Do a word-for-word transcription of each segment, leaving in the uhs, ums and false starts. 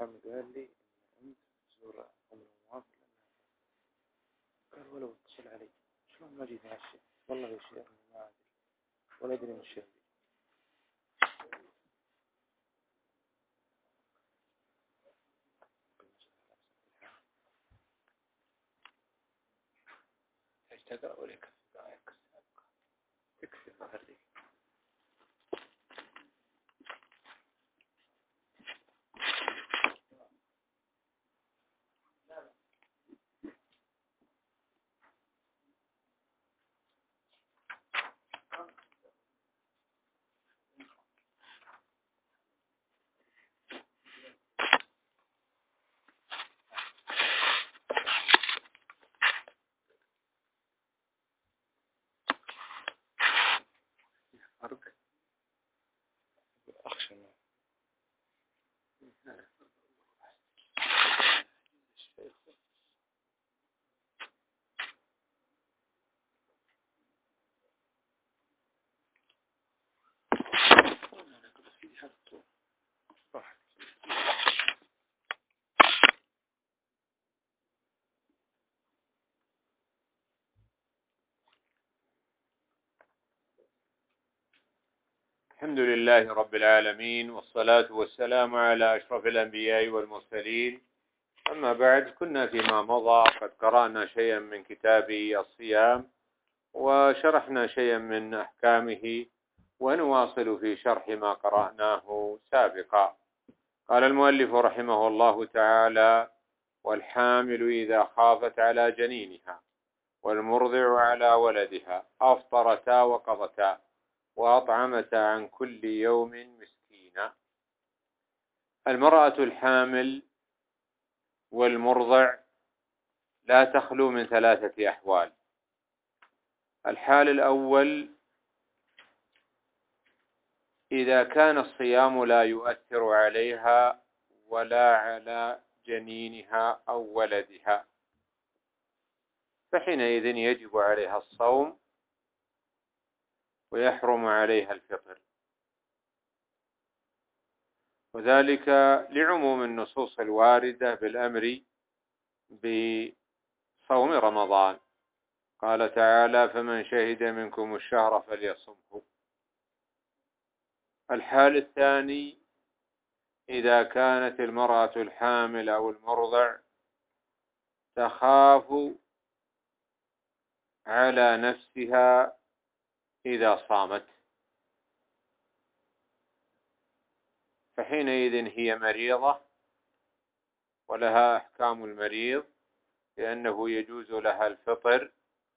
محمد قال لي إن أنت تزور أم نواف قال ولو اتصل علي شلون ما جيت هالشيء والله يا شيخ ما أدري ولا أدري من الشيء تقرأ ولا يكفي يكفي هذه فرق أخشى منه الحمد لله رب العالمين، والصلاة والسلام على أشرف الأنبياء والمرسلين. أما بعد، كنا فيما مضى قد قرأنا شيئا من كتاب الصيام وشرحنا شيئا من أحكامه، ونواصل في شرح ما قرأناه سابقا. قال المؤلف رحمه الله تعالى: والحامل إذا خافت على جنينها والمرضع على ولدها أفطرتا وقضتا وأطعمتا عن كل يوم مسكينا. المرأة الحامل والمرضع لا تخلو من ثلاثة أحوال. الحال الأول: إذا كان الصيام لا يؤثر عليها ولا على جنينها أو ولدها، فحينئذ يجب عليها الصوم ويحرم عليها الفطر، وذلك لعموم النصوص الواردة بالأمر بصوم رمضان. قال تعالى: فمن شهد منكم الشهر فليصمه. الحال الثاني: إذا كانت المرأة الحامل أو المرضع تخاف على نفسها إذا صامت، فحينئذ هي مريضة ولها أحكام المريض، لأنه يجوز لها الفطر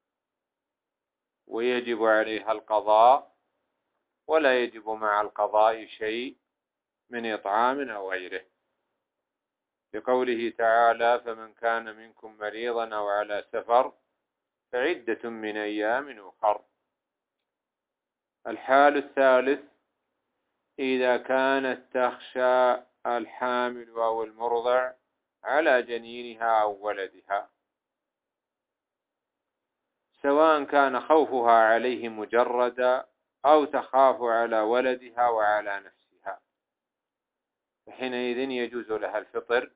ويجب عليها القضاء، ولا يجب مع القضاء شيء من إطعام أو غيره، لقوله تعالى: فمن كان منكم مريضا أو على سفر فعدة من أيام أخر. الحال الثالث: إذا كانت تخشى الحامل أو المرضع على جنينها أو ولدها، سواء كان خوفها عليه مجردا أو تخاف على ولدها وعلى نفسها، فحينئذ يجوز لها الفطر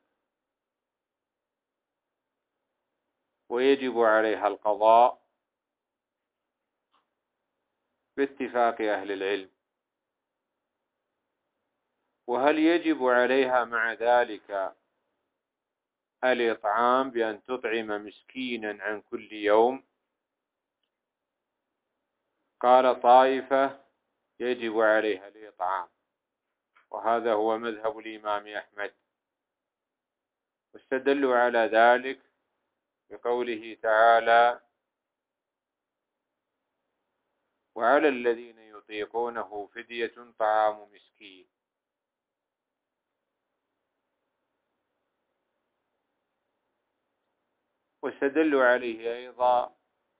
ويجب عليها القضاء باتفاق أهل العلم. وهل يجب عليها مع ذلك الإطعام بأن تطعم مسكينا عن كل يوم؟ قال طائفة: يجب عليها الإطعام، وهذا هو مذهب الإمام أحمد، واستدلوا على ذلك بقوله تعالى: وعلى الذين يطيقونه فدية طعام مسكين. واستدلوا عليه أيضا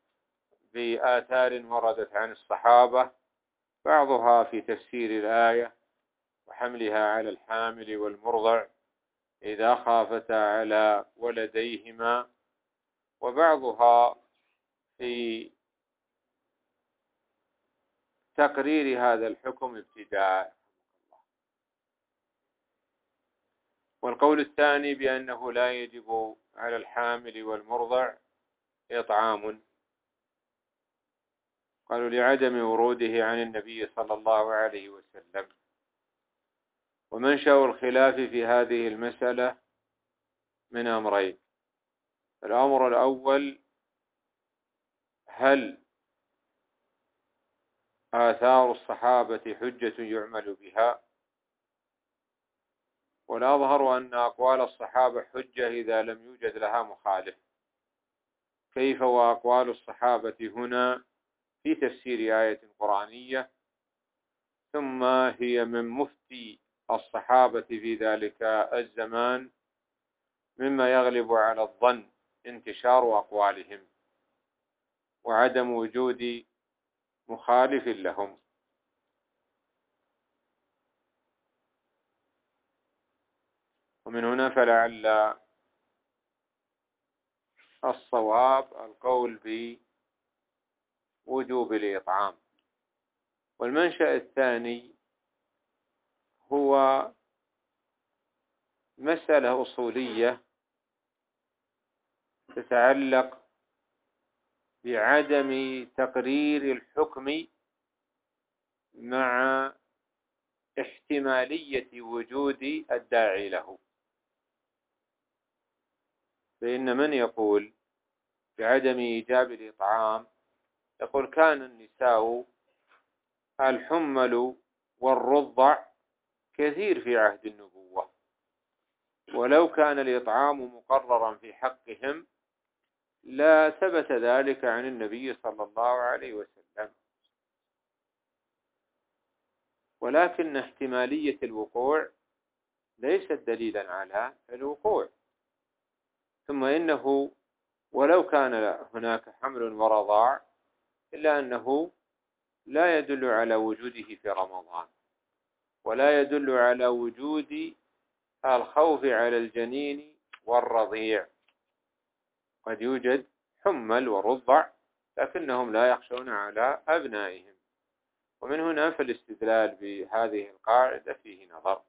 بآثار وردت عن الصحابة، بعضها في تفسير الآية وحملها على الحامل والمرضع إذا خافتا على ولديهما، وبعضها في تقرير هذا الحكم ابتداء. والقول الثاني بأنه لا يجب على الحامل والمرضع إطعام، قالوا لعدم وروده عن النبي صلى الله عليه وسلم. ومنشأ الخلاف في هذه المسألة من أمرين: الأمر الأول، هل آثار الصحابة حجة يعمل بها؟ والأظهر أن أقوال الصحابة حجة إذا لم يوجد لها مخالف. كيف وأقوال الصحابة هنا في تفسير آية قرآنية، ثم هي من مفتي الصحابة في ذلك الزمان، مما يغلب على الظن انتشار أقوالهم وعدم وجود مخالف لهم. ومن هنا فلعل الصواب القول بوجوب الإطعام. والمنشأ الثاني هو مسألة أصولية تتعلق بعدم تقرير الحكم مع احتمالية وجود الداعي له. فإن من يقول بعدم إيجاب الإطعام يقول كان النساء الحمل والرضع كثير في عهد النبوة، ولو كان الإطعام مقررا في حقهم لا ثبت ذلك عن النبي صلى الله عليه وسلم. ولكن احتمالية الوقوع ليست دليلا على الوقوع. ثم إنه ولو كان هناك حمل ورضاع إلا أنه لا يدل على وجوده في رمضان، ولا يدل على وجود الخوف على الجنين والرضيع. قد يوجد حمل ورضع لكنهم لا يخشون على أبنائهم. ومن هنا فالاستدلال بهذه القاعدة فيه نظر.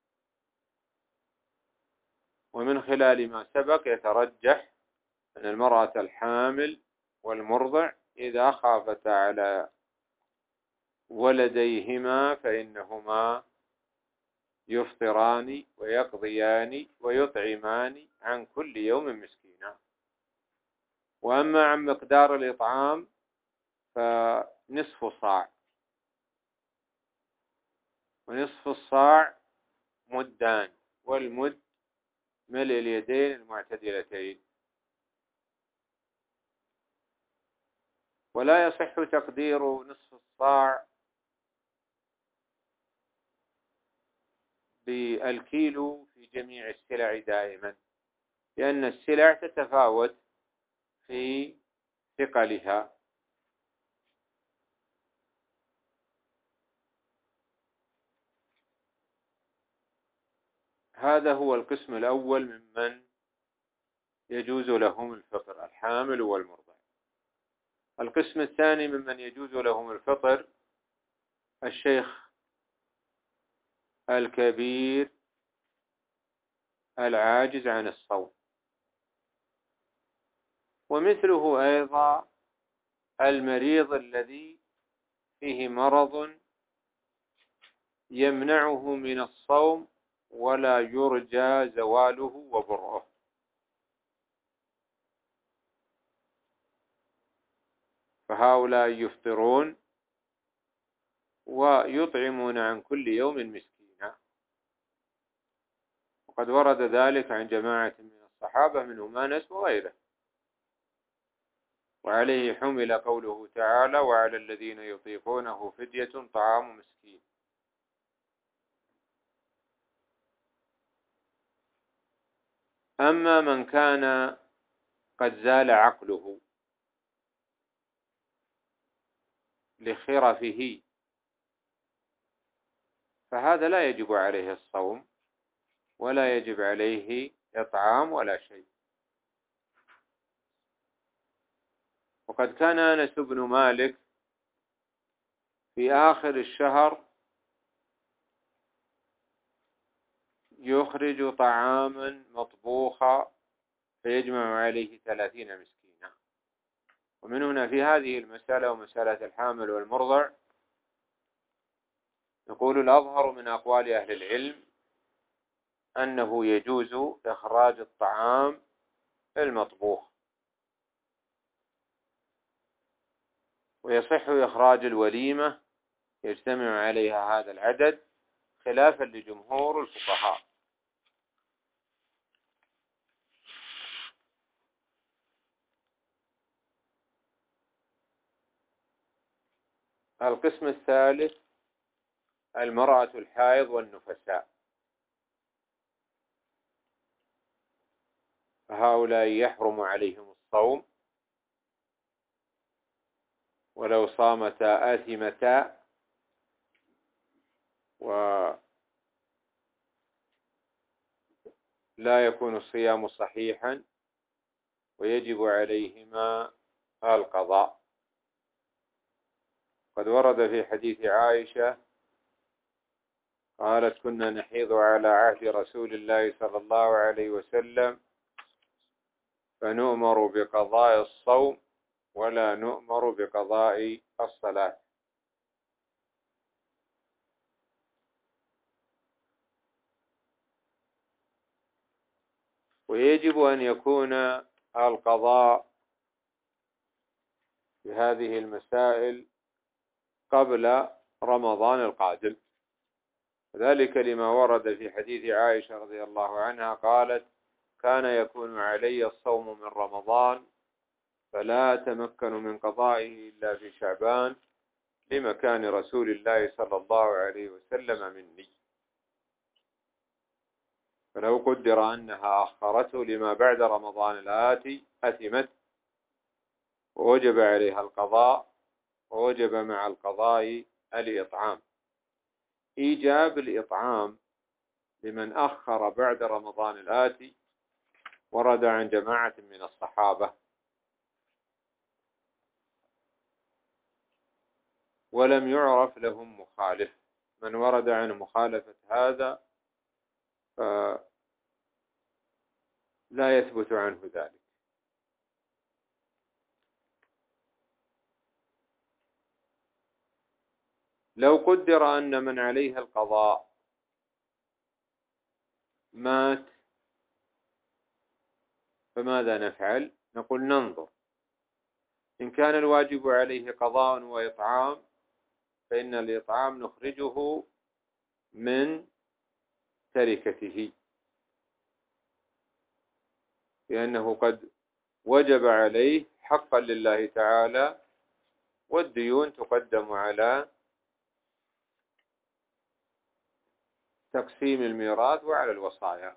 ومن خلال ما سبق يترجح أن المرأة الحامل والمرضع إذا خافتا على ولديهما فإنهما يفطران ويقضيان ويطعمان عن كل يوم مسكينا. وأما عن مقدار الإطعام فنصف صاع، ونصف الصاع مدان، والمد ملء اليدين المعتدلتين. ولا يصح تقدير نصف الصاع بالكيلو في جميع السلع دائما، لأن السلع تتفاوت في ثقلها. هذا هو القسم الأول ممن يجوز لهم الفطر، الحامل والمرضع. القسم الثاني ممن يجوز لهم الفطر الشيخ الكبير العاجز عن الصوم، ومثله أيضا المريض الذي فيه مرض يمنعه من الصوم ولا يرجى زواله وبرؤه. فهؤلاء يفطرون ويطعمون عن كل يوم مسكينا. وقد ورد ذلك عن جماعة من الصحابة منهم أنس وغيره. وعليه حمل قوله تعالى: وعلى الذين يطيقونه فدية طعام مسكين. أما من كان قد زال عقله لخرفه فهذا لا يجب عليه الصوم ولا يجب عليه إطعام ولا شيء. وقد كان أنس بن مالك في آخر الشهر يخرج طعاما مطبوخا فيجمع عليه ثلاثين مسكينا. ومن هنا في هذه المسألة ومسألة الحامل والمرضع يقول الأظهر من أقوال أهل العلم أنه يجوز إخراج الطعام المطبوخ، ويصح إخراج الوليمة يجتمع عليها هذا العدد خلافا لجمهور الفقهاء. القسم الثالث المرأة الحائض والنفساء، فهؤلاء يحرم عليهم الصوم، ولو صامتا آثمتا، ولا يكون الصيام صحيحا، ويجب عليهما القضاء. قد ورد في حديث عائشة قالت: كنا نحيض على عهد رسول الله صلى الله عليه وسلم فنؤمر بقضاء الصوم ولا نؤمر بقضاء الصلاة. ويجب أن يكون القضاء في هذه المسائل قبل رمضان القادم، ذلك لما ورد في حديث عائشة رضي الله عنها قالت: كان يكون علي الصوم من رمضان فلا أتمكن من قضائه إلا في شعبان لمكان رسول الله صلى الله عليه وسلم مني. فلو قدر أنها أخرته لما بعد رمضان الآتي أثمت، ووجب عليها القضاء، ووجب مع القضاء الإطعام. إيجاب الإطعام لمن أخر بعد رمضان الآتي ورد عن جماعة من الصحابة، ولم يعرف لهم مخالف. من ورد عن مخالفة هذا فلا يثبت عنه ذلك. لو قدر أن من عليه القضاء مات فماذا نفعل؟ نقول ننظر، إن كان الواجب عليه قضاء وإطعام فإن الإطعام نخرجه من تركته، لأنه قد وجب عليه حقا لله تعالى، والديون تقدم على تقسيم الميراث وعلى الوصايا.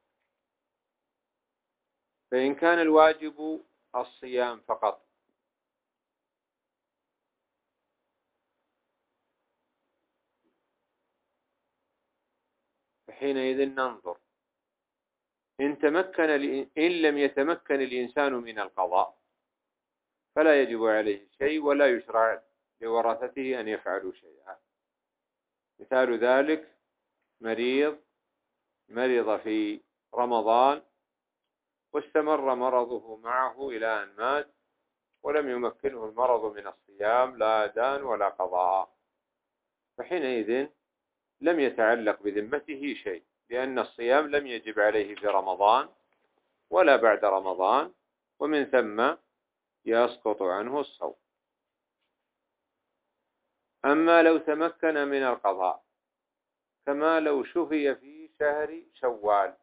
فإن كان الواجب الصيام فقط فحينئذ ننظر، إن تمكن إن لم يتمكن الإنسان من القضاء فلا يجب عليه شيء، ولا يشرع لورثته أن يفعلوا شيئا. مثال ذلك مريض مرض في رمضان واستمر مرضه معه إلى أن مات، ولم يمكنه المرض من الصيام لا أداء ولا قضاء، فحينئذ لم يتعلق بذمته شيء، لأن الصيام لم يجب عليه في رمضان ولا بعد رمضان، ومن ثم يسقط عنه الصوم. أما لو تمكن من القضاء كما لو شفي في شهر شوال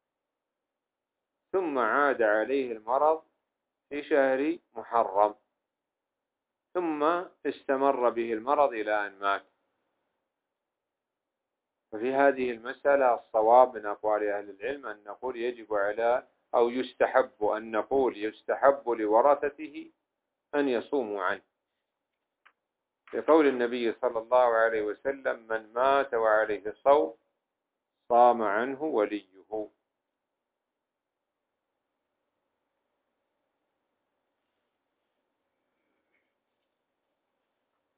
ثم عاد عليه المرض في شهر محرم ثم استمر به المرض إلى أن مات، ففي هذه المسألة الصواب من أقوال أهل العلم أن نقول يجب على أو يستحب أن نقول يستحب لورثته أن يصوموا عنه، لقول النبي صلى الله عليه وسلم: من مات وعليه صوم صام عنه وليه.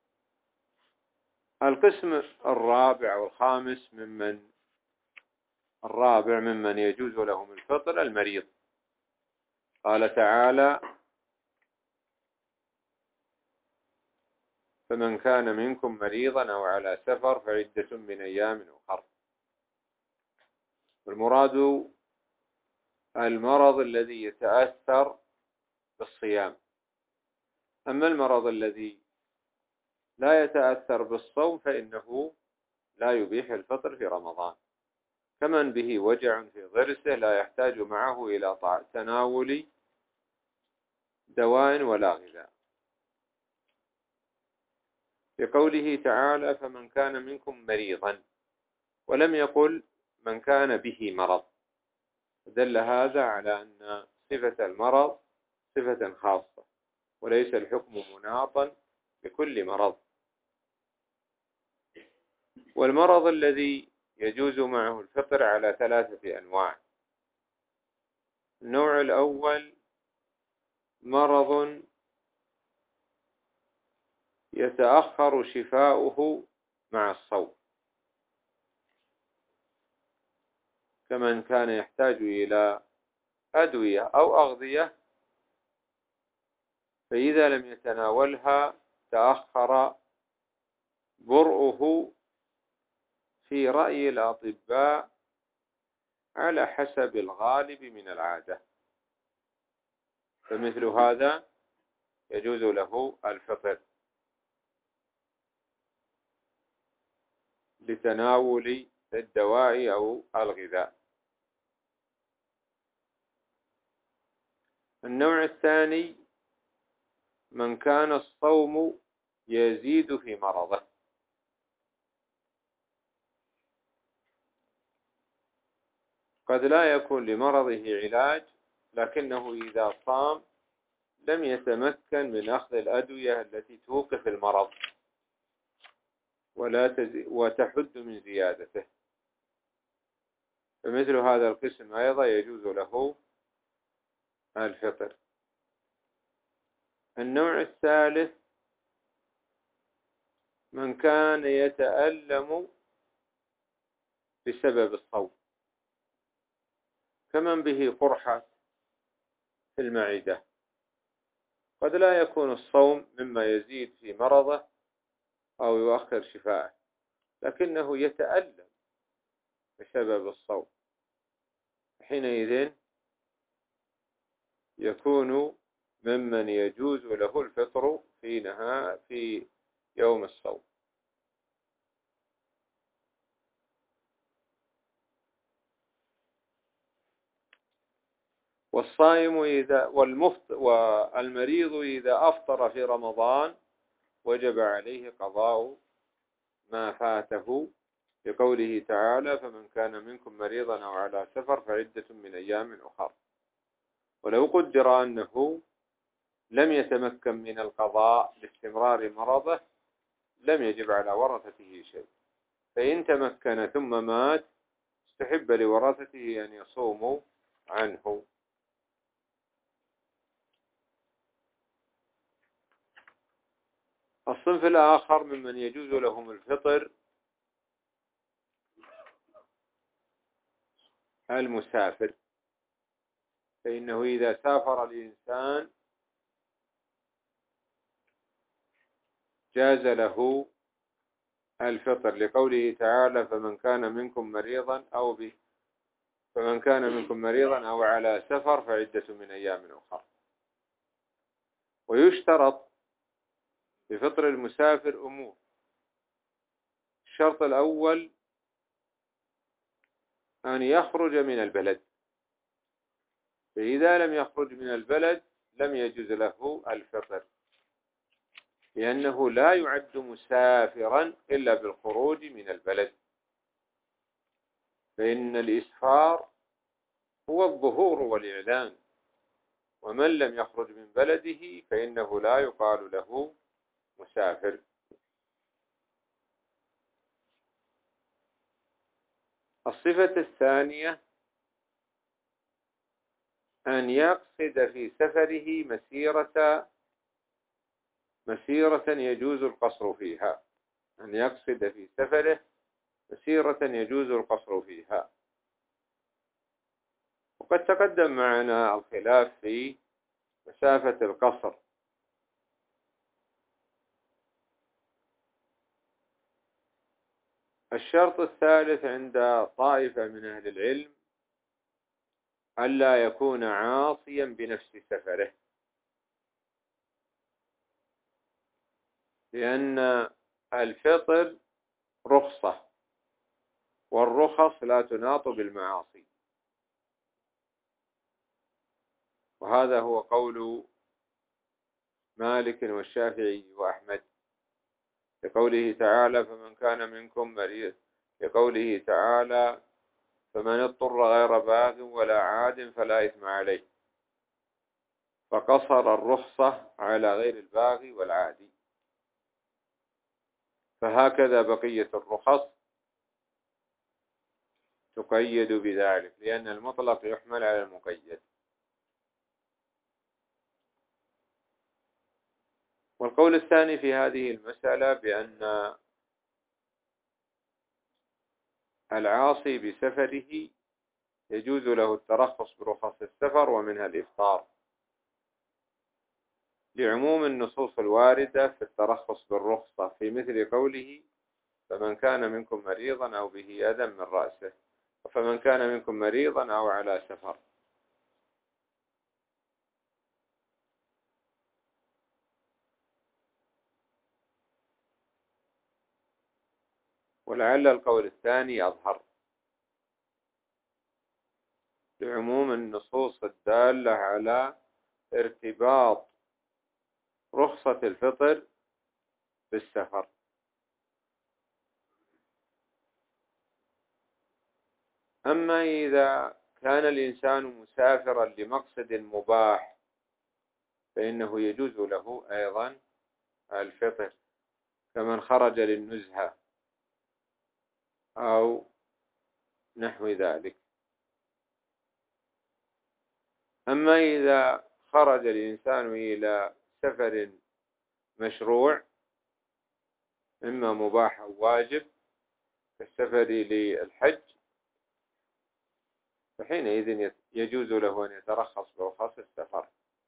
القسم الرابع والخامس ممن الرابع ممن يجوز لهم الفطر المريض. قال تعالى: فمن كان منكم مريضا أو على سفر فعدة من أيام أخر. والمراد المرض الذي يتأثر بالصيام. أما المرض الذي لا يتأثر بالصوم فإنه لا يبيح الفطر في رمضان، كمن به وجع في ضرسه لا يحتاج معه إلى تناول دواء ولا غذاء، لقوله تعالى: فمن كان منكم مريضا، ولم يقل من كان به مرض، دل هذا على أن صفة المرض صفة خاصة، وليس الحكم مناطا بكل مرض. والمرض الذي يجوز معه الفطر على ثلاثة أنواع. النوع الأول مرض يتأخر شفاؤه مع الصوم، كمن كان يحتاج إلى أدوية أو أغذية، فإذا لم يتناولها تأخر برؤه في رأي الأطباء على حسب الغالب من العادة، فمثل هذا يجوز له الفطر لتناول الدواء أو الغذاء. النوع الثاني من كان الصوم يزيد في مرضه، قد لا يكون لمرضه علاج، لكنه إذا صام لم يتمكن من أخذ الأدوية التي توقف المرض ولا تزي وتحد من زيادته، فمثل هذا القسم أيضا يجوز له الفطر. النوع الثالث من كان يتألم بسبب الصوم، كمن به قرحة في المعدة، قد لا يكون الصوم مما يزيد في مرضه أو يؤخر شفاءه، لكنه يتألم بسبب الصوم، حينئذ يكون ممن يجوز له الفطر في نهار في يوم الصوم. والصائم إذا والمفطر والمريض إذا أفطر في رمضان وجب عليه قضاء ما فاته، لقوله تعالى: فمن كان منكم مريضا أو على سفر فعدة من أيام أخر. ولو قدر أنه لم يتمكن من القضاء لاستمرار مرضه لم يجب على ورثته شيء، فإن تمكن ثم مات استحب لورثته أن يصوموا عنه. الصنف الآخر ممن يجوز لهم الفطر المسافر، فإنه إذا سافر الإنسان جاز له الفطر، لقوله تعالى: فمن كان منكم مريضا أو به فمن كان منكم مريضا أو على سفر فعدة من أيام أخرى. ويشترط بفطر المسافر أمور. الشرط الأول أن يخرج من البلد، فإذا لم يخرج من البلد لم يجوز له الفطر، لأنه لا يعد مسافرا إلا بالخروج من البلد، فإن الإسفار هو الظهور والإعلان، ومن لم يخرج من بلده فإنه لا يقال له مسافر. الصفة الثانية أن يقصد في سفره مسيرة مسيرة يجوز القصر فيها، أن يقصد في سفره مسيرة يجوز القصر فيها، وقد تقدم معنا الخلاف في مسافة القصر. الشرط الثالث عند طائفة من أهل العلم ألا يكون عاصيا بنفس سفره، لأن الفطر رخصة، والرخص لا تناط بالمعاصي، وهذا هو قول مالك والشافعي وأحمد، لقوله تعالى فمن كان منكم مريض، لقوله تعالى فمن اضطر غير باغ ولا عاد فلا إثم عليه، فقصر الرخصة على غير الباغي والعادي. فهكذا بقية الرخص تقيد بذلك، لأن المطلق يحمل على المقيد. والقول الثاني في هذه المسألة بأن العاصي بسفره يجوز له الترخص برخص السفر ومنها الإفطار، لعموم النصوص الواردة في الترخص بالرخصة، في مثل قوله فمن كان منكم مريضا أو به أذى من رأسه، فمن كان منكم مريضا أو على سفر. ولعل القول الثاني أظهر، لعموم النصوص الدالة على ارتباط رخصة الفطر بالسفر. أما إذا كان الإنسان مسافرا لمقصد مباح فإنه يجوز له أيضا الفطر، كمن خرج للنزهة أو نحو ذلك. أما إذا خرج الإنسان إلى سفر مشروع إما مباح أو واجب كالسفر للحج، فحينئذ يجوز له أن يترخص برخص السفر.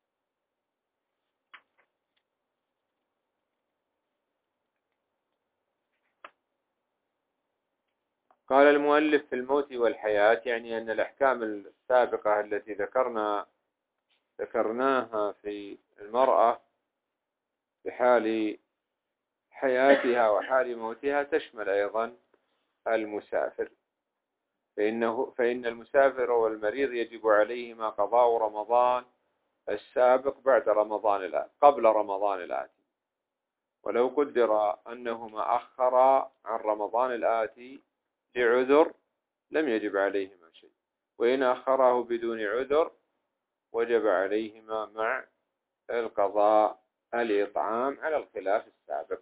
قال المؤلف في الموت والحياة، يعني أن الأحكام السابقة التي ذكرنا ذكرناها في المرأة بحال حياتها وحال موتها تشمل أيضا المسافر، فإنه فإن المسافر والمريض يجب عليهما قضاء رمضان السابق بعد رمضان الآتي قبل رمضان الآتي، ولو قدر أنهما أخرا عن رمضان الآتي لعذر لم يجب عليهما شيء، وإن أخراه بدون عذر وجب عليهما مع القضاء الإطعام على الخلاف السابق.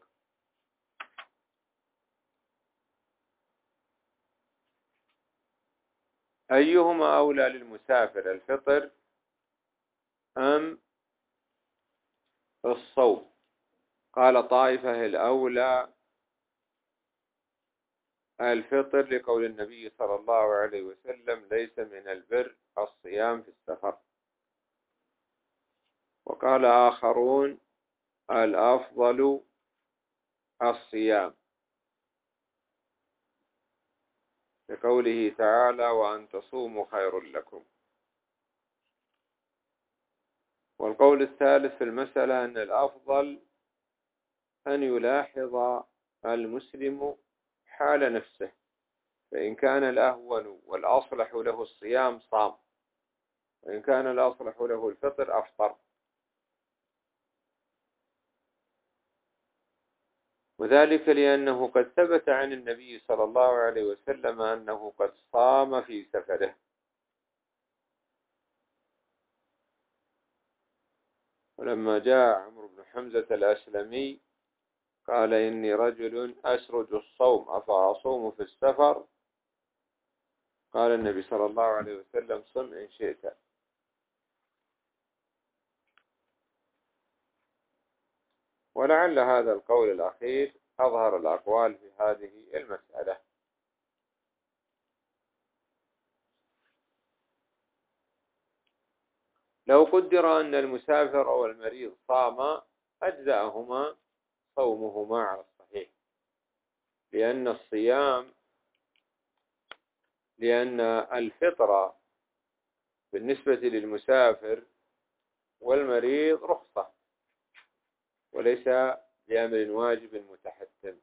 أيهما أولى للمسافر، الفطر أم الصوم؟ قال طائفة الأولى الفطر، لقول النبي صلى الله عليه وسلم ليس من البر الصيام في السفر. وقال آخرون الأفضل الصيام، لقوله تعالى وأن تصوموا خير لكم. والقول الثالث في المسألة أن الأفضل أن يلاحظ المسلم حال نفسه، فإن كان الأهون والأصلح له الصيام صام، وإن كان الأصلح له الفطر أفطر. وذلك لأنه قد ثبت عن النبي صلى الله عليه وسلم أنه قد صام في سفره، ولما جاء عمرو بن حمزة الأسلمي قال إني رجل أسرج الصوم أفأصوم في السفر؟ قال النبي صلى الله عليه وسلم صم إن شئت. ولعل هذا القول الأخير أظهر الأقوال في هذه المسألة. لو قدر أن المسافر أو المريض صام أجزأهما صومهما على الصحيح، لأن الصيام لأن الفطرة بالنسبة للمسافر والمريض رخصة وليس بأمر واجب متحتم.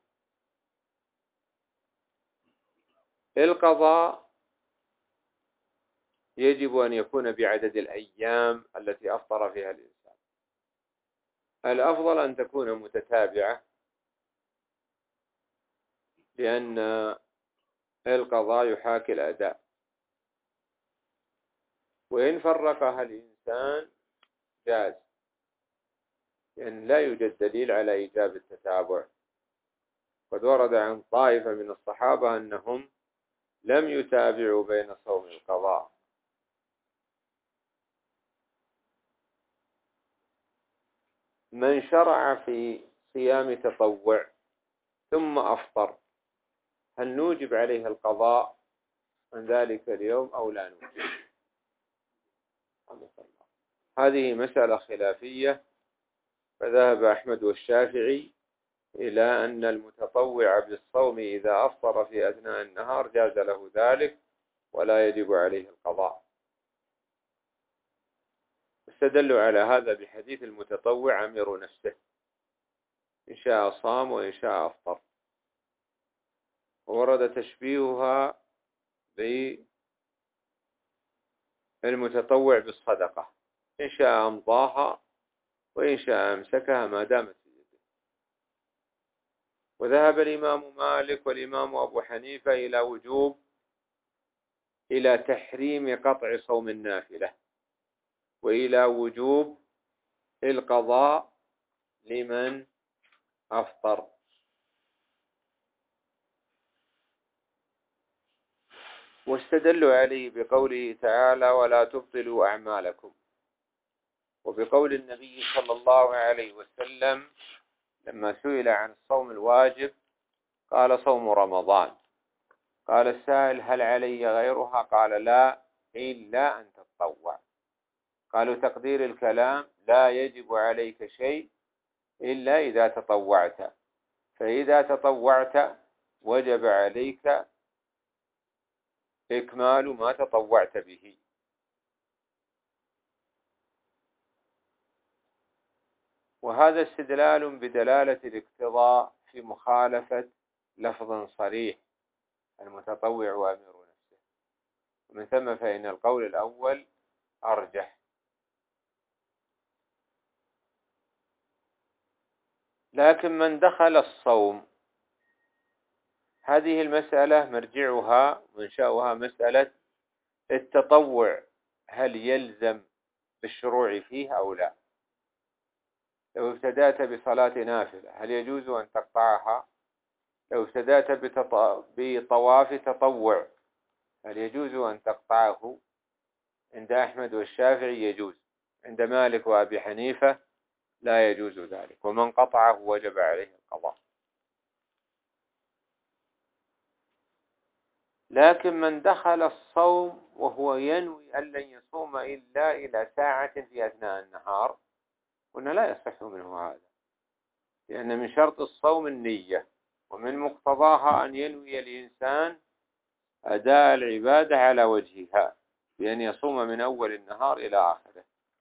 القضاء يجب أن يكون بعدد الأيام التي أفطر فيها الإنسان. الأفضل أن تكون متتابعة، لأن القضاء يحاكي الأداء، وإن فرقها الإنسان جاز، لأن لا يوجد دليل على إيجاب التتابع. قد ورد عن طائفة من الصحابة أنهم لم يتابعوا بين صوم القضاء. من شرع في صيام تطوع ثم أفطر، هل نوجب عليه القضاء عن ذلك اليوم أو لا نوجب؟ هذه مسألة خلافية، فذهب أحمد والشافعي إلى أن المتطوع بالصوم إذا أفطر في أثناء النهار جاز له ذلك ولا يجب عليه القضاء. استدلوا على هذا بحديث المتطوع عمر نفسه، إن شاء صام وإن شاء أفطر، وورد تشبيهها بالمتطوع بالصدقة، إن شاء أمضاها وإن شاء أمسكها ما دامت في يده. وذهب الإمام مالك والإمام أبو حنيفة إلى وجوب إلى تحريم قطع صوم النافلة، وإلى وجوب القضاء لمن أفطر. واستدلوا عليه بقوله تعالى: ولا تبطلوا أعمالكم، وبقول النبي صلى الله عليه وسلم لما سئل عن الصوم الواجب قال: صوم رمضان. قال السائل: هل علي غيرها؟ قال: لا، إلا أن تتطوع. قالوا: تقدير الكلام: لا يجب عليك شيء إلا إذا تطوعت، فإذا تطوعت وجب عليك إكمال ما تطوعت به. وهذا استدلال بدلالة الاقتضاء في مخالفة لفظ صريح: المتطوع أمير نفسه. ومن ثم فإن القول الأول أرجح. لكن من دخل الصوم، هذه المسألة مرجعها ومنشأها مسألة التطوع، هل يلزم بالشروع فيه أو لا؟ لو ابتدأت بصلاة نافلة هل يجوز أن تقطعها؟ لو ابتدأت بطواف تطوع هل يجوز أن تقطعه؟ عند أحمد والشافعي يجوز، عند مالك وأبي حنيفة لا يجوز ذلك، ومن قطعه وجب عليه القضاء. لكن من دخل الصوم وهو ينوي أن لن يصوم إلا إلى ساعة في أثناء النهار، قلنا لا يصح منه هذا، لأن من شرط الصوم النية، ومن مقتضاها أن ينوي الإنسان أداء العبادة على وجهها، بأن يصوم من أول النهار إلى آخره.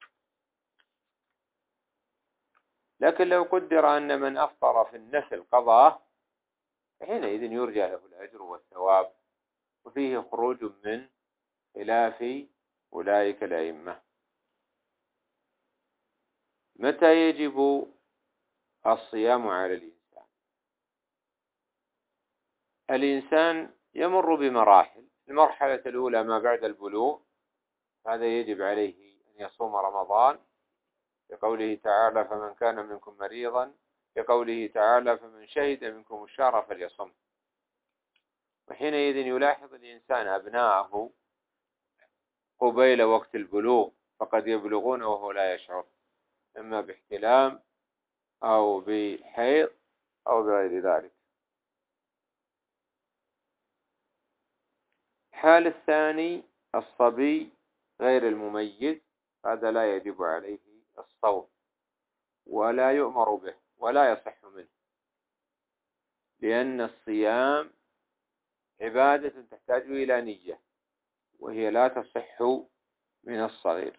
لكن لو قدر أن من أفطر في النفل قضاه، حينئذ يرجى له الأجر والثواب، وفيه خروج من خلاف أولئك الأئمة. متى يجب الصيام على الإنسان؟ الإنسان يمر بمراحل. المرحلة الأولى ما بعد البلوغ، هذا يجب عليه أن يصوم رمضان، لقوله تعالى: فمن كان منكم مريضا، لقوله تعالى: فمن شهد منكم الشهر فليصم. وحينئذ يلاحظ الإنسان أبناءه قبيل وقت البلوغ، فقد يبلغون وهو لا يشعر، إما باحتلام أو بحيض أو بغير ذلك. الحال الثاني الصبي غير المميز هذا لا يجب عليه الصوم ولا يؤمر به ولا يصح منه، لأن الصيام عبادة تحتاج إلى نية، وهي لا تصح من الصغير.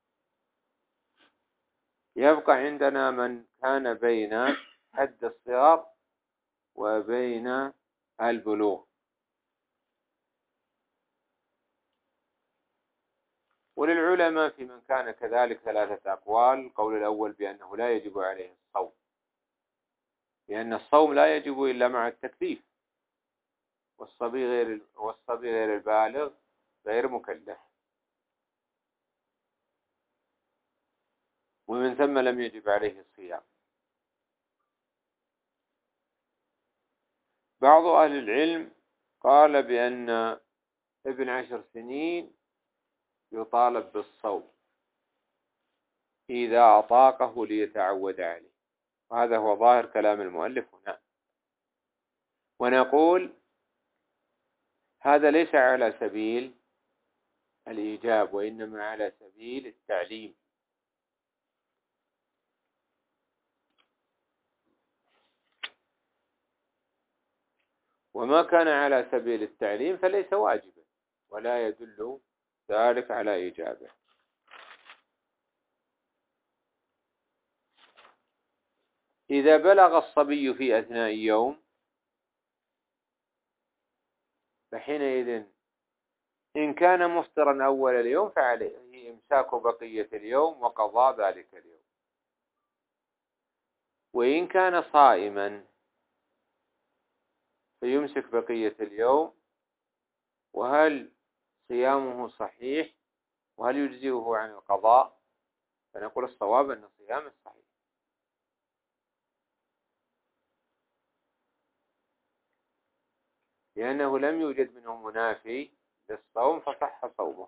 يبقى عندنا من كان بين حد الصغر وبين البلوغ. وللعلماء في من كان كذلك ثلاثة أقوال. القول الأول بأنه لا يجب عليه الصوم، لأن الصوم لا يجب إلا مع التكليف، والصبي غير والصبي غير البالغ غير مكلف، ومن ثم لم يجب عليه الصيام. بعض أهل العلم قال بأن ابن عشر سنين يطالب بالصوم إذا أطاقه ليتعود عليه، وهذا هو ظاهر كلام المؤلف هنا. ونقول هذا ليس على سبيل الإيجاب، وإنما على سبيل التعليم. وما كان على سبيل التعليم فليس واجبا، ولا يدل ذلك على إيجابه. إذا بلغ الصبي في أثناء يوم فحينئذ إن كان مفطرا أول اليوم فعليه إمساك بقية اليوم وقضاء ذلك اليوم، وإن كان صائما فيمسك بقية اليوم. وهل صيامه صحيح؟ وهل يجزئه عن القضاء؟ فنقول الصواب أن صيامه صحيح، لأنه لم يوجد منه منافي للصوم فصح صومه.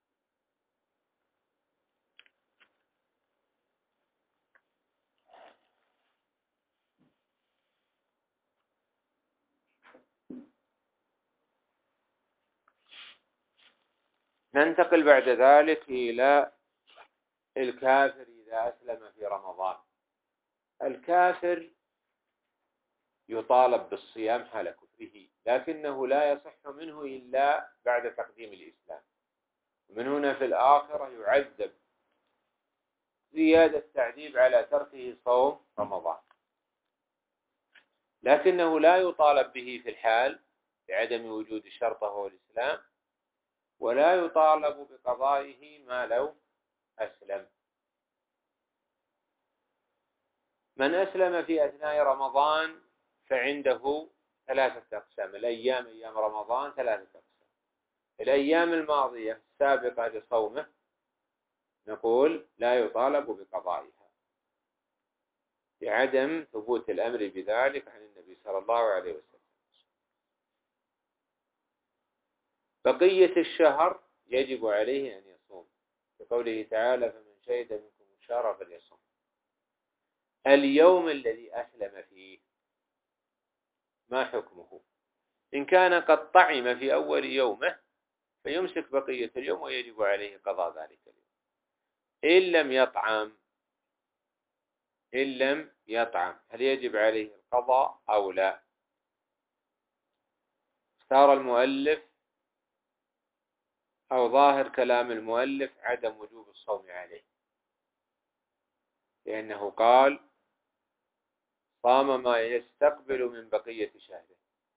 ننتقل بعد ذلك إلى الكافر إذا أسلم في رمضان. الكافر يطالب بالصيام حال كفره، لكنه لا يصح منه إلا بعد تقديم الإسلام. ومن هنا في الآخرة يعذب زيادة تعذيب على تركه صوم رمضان، لكنه لا يطالب به في الحال لعدم وجود شرطه هو الإسلام، ولا يطالب بقضائه ما لو أسلم. من أسلم في أثناء رمضان فعنده ثلاثة أقسام. الأيام أيام رمضان ثلاثة أقسام. الأيام الماضية السابقة لصومه نقول لا يطالب بقضائها لعدم ثبوت الأمر بذلك عن النبي صلى الله عليه وسلم. بقية الشهر يجب عليه أن يصوم، بقوله تعالى فمن شهد منكم الشهر فليصوم. اليوم الذي أسلم فيه ما حكمه؟ إن كان قد طعم في أول يومه فيمسك بقية اليوم ويجب عليه قضاء ذلك اليوم. إن لم يطعم إن لم يطعم هل يجب عليه القضاء أو لا؟ اختار المؤلف أو ظاهر كلام المؤلف عدم وجوب الصوم عليه، لأنه قال صام ما يستقبل من بقية شهره.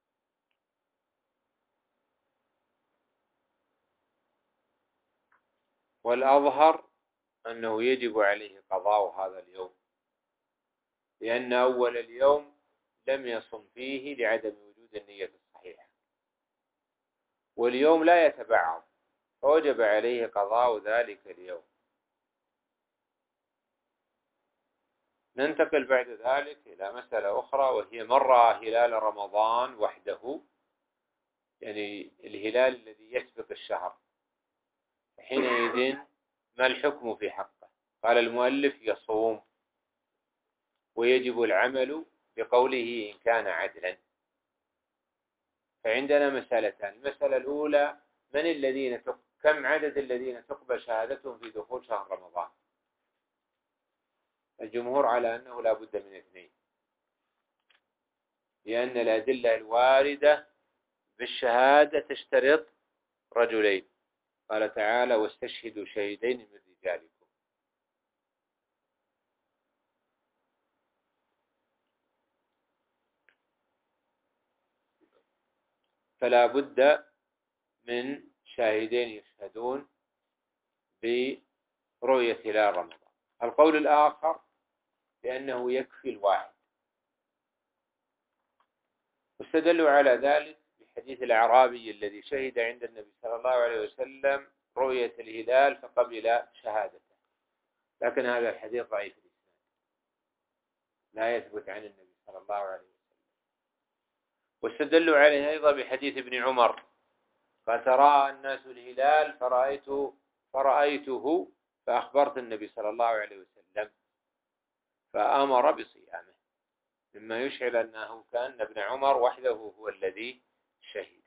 والأظهر أنه يجب عليه قضاء هذا اليوم، لأن أول اليوم لم يصم فيه لعدم وجود النية الصحيحة، واليوم لا يتبعض فوجب عليه قضاء ذلك اليوم. ننتقل بعد ذلك إلى مسألة أخرى، وهي من رأى هلال رمضان وحده، يعني الهلال الذي يسبق الشهر، حينئذ ما الحكم في حقه؟ قال المؤلف يصوم ويجب العمل بقوله إن كان عدلا. فعندنا مسألتان. المسألة الأولى من الذين كم عدد الذين تقبل شهادتهم في دخول شهر رمضان؟ الجمهور على أنه لا بد من اثنين، لأن الأدلة الواردة بالشهادة تشترط رجلين. قال تعالى: واستشهدوا شهيدين من رجالكم. فلا بد من شاهدين يشهدون برؤية هلال رمضان. القول الآخر بأنه يكفي الواحد، واستدلوا على ذلك بحديث الأعرابي الذي شهد عند النبي صلى الله عليه وسلم رؤية الهلال فقبل شهادته، لكن هذا الحديث ضعيف الإسناد، لا يثبت عن النبي صلى الله عليه وسلم. واستدلوا عليه أيضا بحديث ابن عمر قال: تراءى الناس الهلال فرأيت فرأيته فأخبرت النبي صلى الله عليه وسلم فأمر بصيامه، مما يشعر أنه كان ابن عمر وحده هو الذي شهد.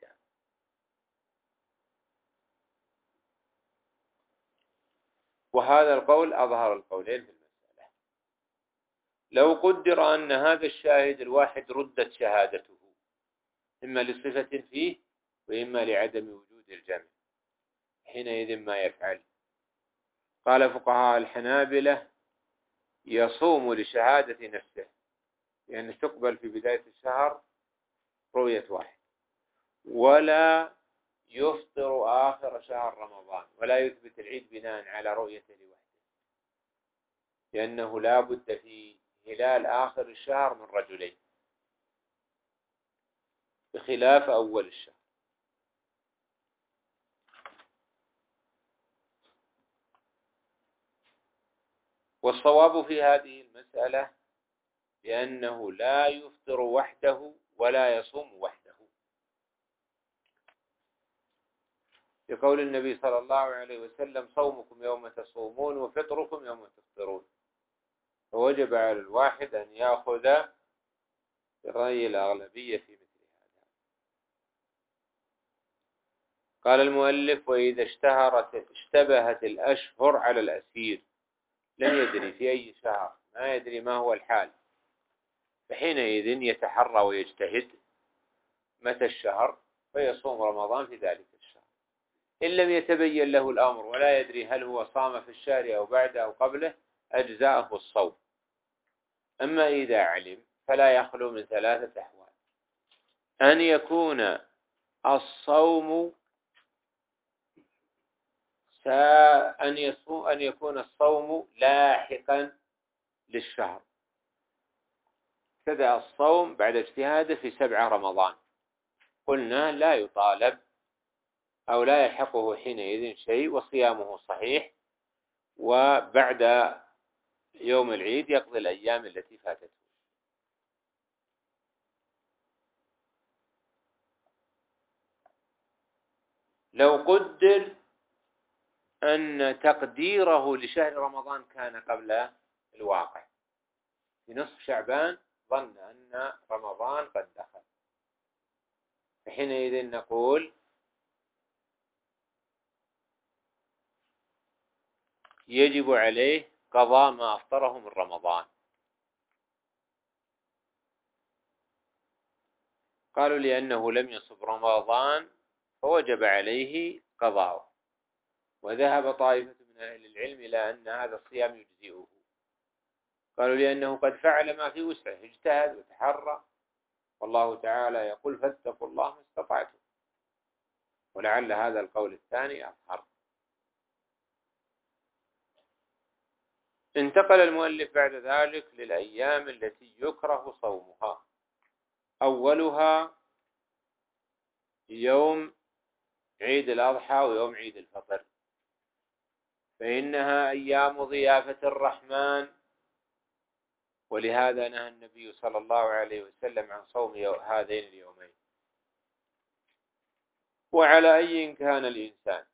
وهذا القول أظهر القولين في المسألة. لو قدر أن هذا الشاهد الواحد ردت شهادته إما لصفة فيه وإما لعدم وجود الجمع، حينئذ ما يفعل؟ قال فقهاء الحنابلة: يصوم لشهادة نفسه، لأن يعني تقبل في بداية الشهر رؤية واحد، ولا يفطر آخر شهر رمضان، ولا يثبت العيد بناء على رؤيته لوحده، لأنه لا بد في هلال آخر الشهر من رجلين بخلاف أول الشهر. والصواب في هذه المسألة بأنه لا يفطر وحده ولا يصوم وحده، لقول النبي صلى الله عليه وسلم: صومكم يوم تصومون وفطركم يوم تفطرون. فوجب على الواحد أن يأخذ برأي الأغلبية في مثل هذا. قال المؤلف: وإذا اشتهرت اشتبهت الأشهر على الأسير، لم يدري في أي شهر، ما يدري ما هو الحال، فحينئذ يتحرى ويجتهد متى الشهر فيصوم رمضان في ذلك الشهر. إن لم يتبين له الأمر ولا يدري هل هو صام في الشهر أو بعده أو قبله أجزاءه الصوم. أما إذا علم فلا يخلو من ثلاثة أحوال: أن يكون الصوم أن يصوم أن يكون الصوم لاحقا للشهر، ابتدأ الصوم بعد اجتهاده في سبع رمضان، قلنا لا يطالب أو لا يلحقه حينئذ شيء وصيامه صحيح، وبعد يوم العيد يقضي الأيام التي فاتته. لو قدر أن تقديره لشهر رمضان كان قبل الواقع، في نصف شعبان ظن أن رمضان قد دخل، فحينئذ نقول يجب عليه قضاء ما أفطره من رمضان. قالوا لأنه لم يصب رمضان فوجب عليه قضاءه، وذهب طائفة من أهل العلم إلى أن هذا الصيام يجزئه. قالوا لأنه قد فعل ما في وسعه، اجتهد وتحرى، والله تعالى يقول: فاتقوا الله ما استطعتم، ولعل هذا القول الثاني أظهر. انتقل المؤلف بعد ذلك للأيام التي يكره صومها. أولها يوم عيد الأضحى ويوم عيد الفطر، فإنها أيام ضيافة الرحمن، ولهذا نهى النبي صلى الله عليه وسلم عن صوم هذين اليومين. وعلى أي كان الإنسان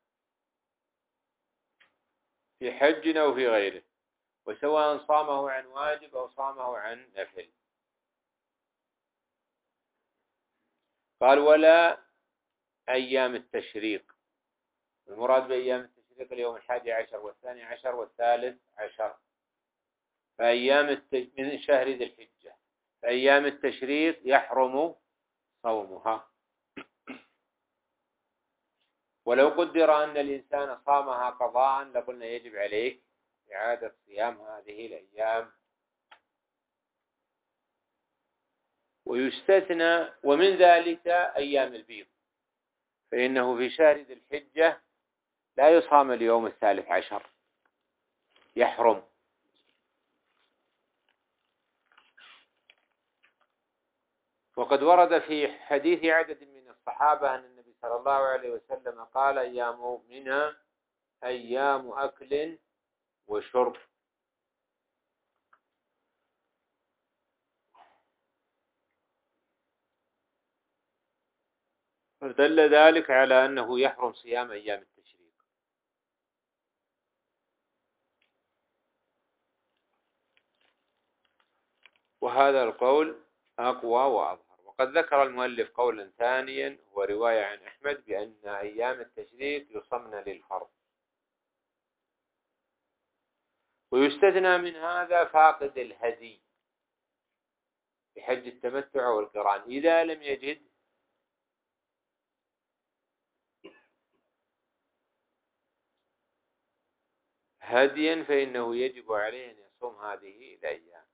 في حج أو في غيره، وسواء صامه عن واجب أو صامه عن نفل. قال: ولا أيام التشريق، المراد بأيام التشريق اليوم الحادي عشر والثاني عشر والثالث عشر فأيام التج... من شهر ذي الحجة، فأيام التشريق يحرم صومها. ولو قدر أن الإنسان صامها قضاء لقلنا يجب عليه إعادة صيام هذه الأيام. ويستثنى ومن ذلك أيام البيض، فإنه في شهر ذي الحجة لا يصام اليوم الثالث عشر، يحرم. وقد ورد في حديث عدد من الصحابة أن النبي صلى الله عليه وسلم قال أيام منى أيام أكل وشرب. فدل ذلك على أنه يحرم صيام أيام التشريق. وهذا القول أقوى وأظهر. وقد ذكر المؤلف قولا ثانيا هو رواية عن أحمد بأن أيام التشريق يصمن للفرض. ويستثنى من هذا فاقد الهدي بحج التمتع والقران إذا لم يجد هديا فإنه يجب عليه أن يصوم هذه الأيام.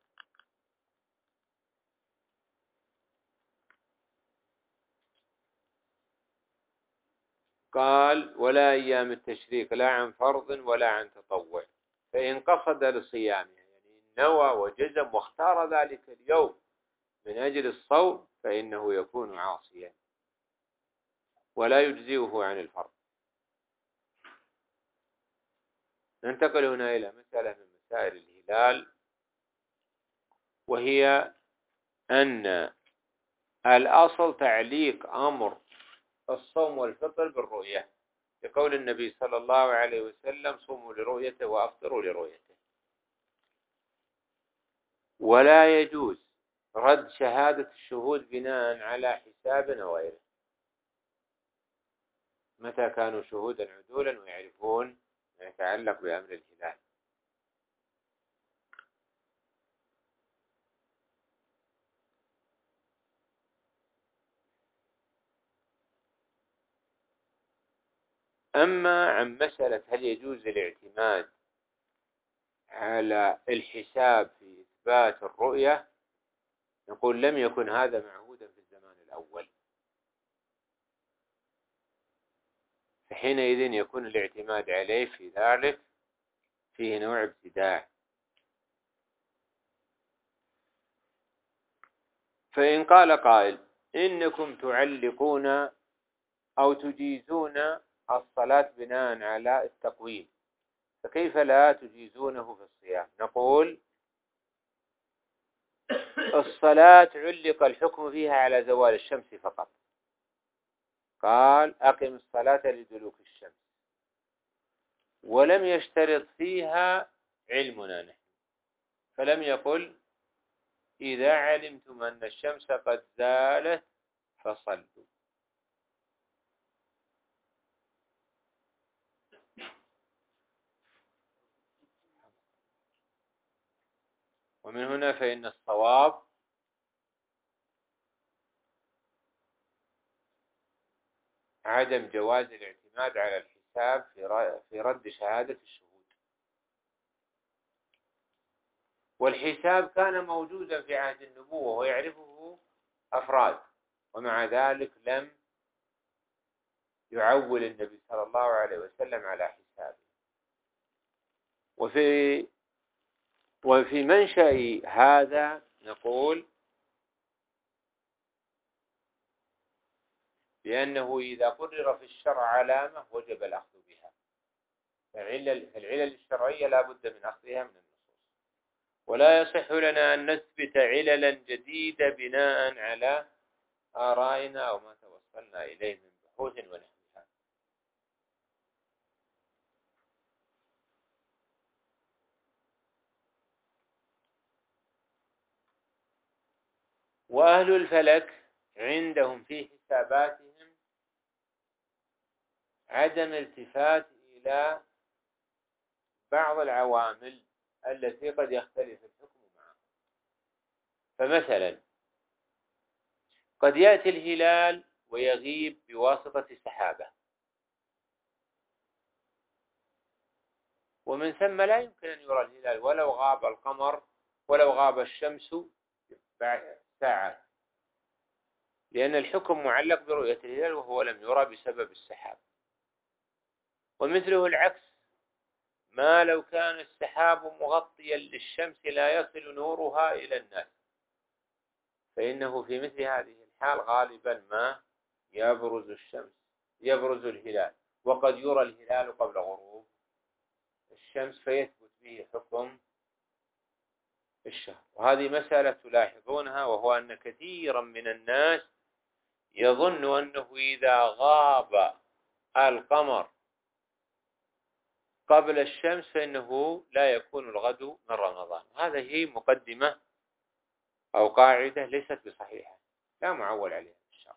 قال ولا أيام التشريق لا عن فرض ولا عن تطوع، فإن قصد لصيامه يعني نوى وجزم واختار ذلك اليوم من أجل الصوم فإنه يكون عاصيا ولا يجزئه عن الفرض. ننتقل هنا إلى مسألة من مسائل الهلال، وهي أن الأصل تعليق أمر الصوم والفطر بالرؤية، لقول النبي صلى الله عليه وسلم صوموا لرؤيته وأفطروا لرؤيته. ولا يجوز رد شهادة الشهود بناء على حساب أو غيره متى كانوا شهودا عدولا ويعرفون ما يتعلق بأمر الهلال. أما عن مسألة هل يجوز الاعتماد على الحساب في إثبات الرؤية، نقول لم يكن هذا معهودا في الزمان الأول، فحينئذ يكون الاعتماد عليه في ذلك فيه نوع ابتداع. فإن قال قائل إنكم تعلقون أو تجيزون الصلاة بناء على التقويم فكيف لا تجيزونه في الصيام؟ نقول الصلاة علق الحكم فيها على زوال الشمس فقط، قال أقم الصلاة لدلوك الشمس، ولم يشترط فيها علمنا نحن، فلم يقل إذا علمتم أن الشمس قد زالت فصلوا. ومن هنا فإن الصواب عدم جواز الاعتماد على الحساب في رد شهادة الشهود. والحساب كان موجودا في عهد النبوة ويعرفه أفراد، ومع ذلك لم يعول النبي صلى الله عليه وسلم على حسابه. وفي وفي منشأ هذا نقول بأنه إذا قرر في الشرع علامة وجب الأخذ بها، فالعلل الشرعية لا بد من أخذها من النصوص، ولا يصح لنا أن نثبت عللا جديدة بناء على آرائنا أو ما توصلنا إليه من بحوث ونحوها. وأهل الفلك عندهم في حساباتهم عدم التفات إلى بعض العوامل التي قد يختلف الحكم معها. فمثلا قد يأتي الهلال ويغيب بواسطة سحابة، ومن ثم لا يمكن أن يرى الهلال ولو غاب القمر ولو غاب الشمس بعد ساعات، لأن الحكم معلق برؤية الهلال وهو لم يرى بسبب السحاب. ومثله العكس، ما لو كان السحاب مغطيا للشمس لا يصل نورها إلى الناس، فإنه في مثل هذه الحال غالبا ما يبرز الشمس يبرز الهلال، وقد يرى الهلال قبل غروب الشمس فيثبت به حكم الشهر. وهذه مسألة تلاحظونها، وهو أن كثيرا من الناس يظن أنه إذا غاب القمر قبل الشمس فإنه لا يكون الغد من رمضان. هذه مقدمة أو قاعدة ليست بصحيحة، لا معول عليها في الشرع.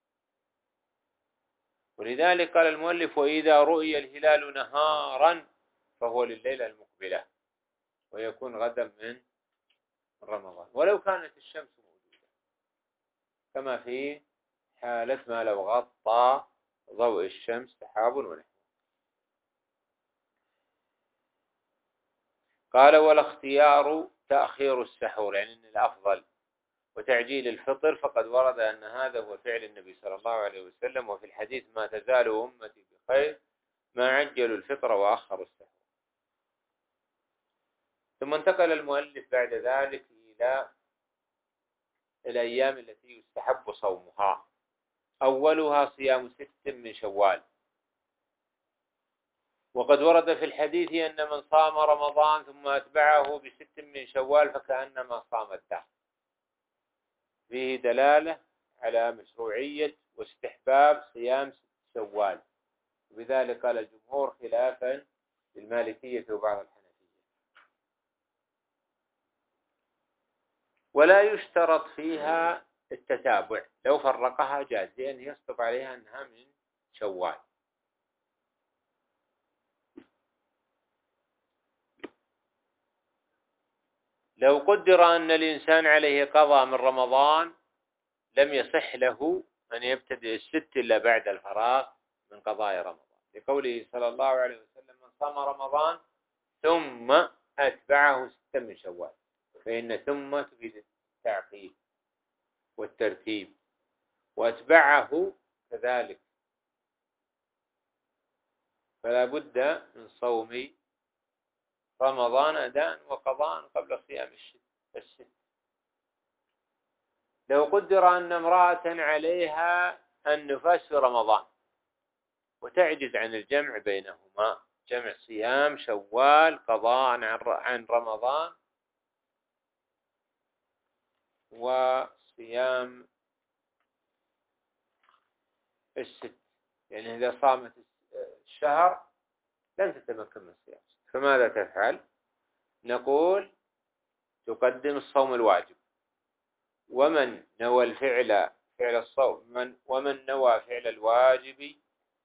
ولذلك قال المؤلف: وإذا رؤي الهلال نهارا فهو لليلة المقبلة ويكون غدا من رمضان، ولو كانت الشمس موجودة، كما في حالة ما لو غطى ضوء الشمس سحاب ونحوه. قال: والاختيار تأخير السحور، يعني أن الأفضل، وتعجيل الفطر، فقد ورد أن هذا هو فعل النبي صلى الله عليه وسلم، وفي الحديث: ما تزال أمتي بخير ما عجلوا الفطر وأخروا السحور. ثم انتقل المؤلف بعد ذلك إلى الأيام التي يستحب صومها. أولها صيام ست من شوال، وقد ورد في الحديث أن من صام رمضان ثم أتبعه بست من شوال فكأنما صام الدهر، فيه دلالة على مشروعية واستحباب صيام ست شوال، وبذلك قال الجمهور خلافا للمالكية وبعض الحنفية. ولا يشترط فيها التتابع، لو فرقها جاز، لأن يصدق عليها أنها من شوال. لو قدر أن الإنسان عليه قضاء من رمضان لم يصح له أن يبتدئ الست إلا بعد الفراغ من قضاء رمضان، لقوله صلى الله عليه وسلم: من صام رمضان ثم أتبعه ستا من شوال، فإن ثم تفيد التعقيب والترتيب، وأتبعه كذلك، فلا بد من صوم رمضان أداء وقضاء قبل صيام الست. لو قدر أن امرأة عليها النفاس في رمضان وتعجز عن الجمع بينهما، جمع صيام شوال قضاء عن رمضان وصيام الست، يعني إذا صامت الشهر لن تتمكن من الصيام، فماذا تفعل؟ نقول تقدم الصوم الواجب، ومن نوى الفعل فعل الصوم من ومن نوى فعل الواجب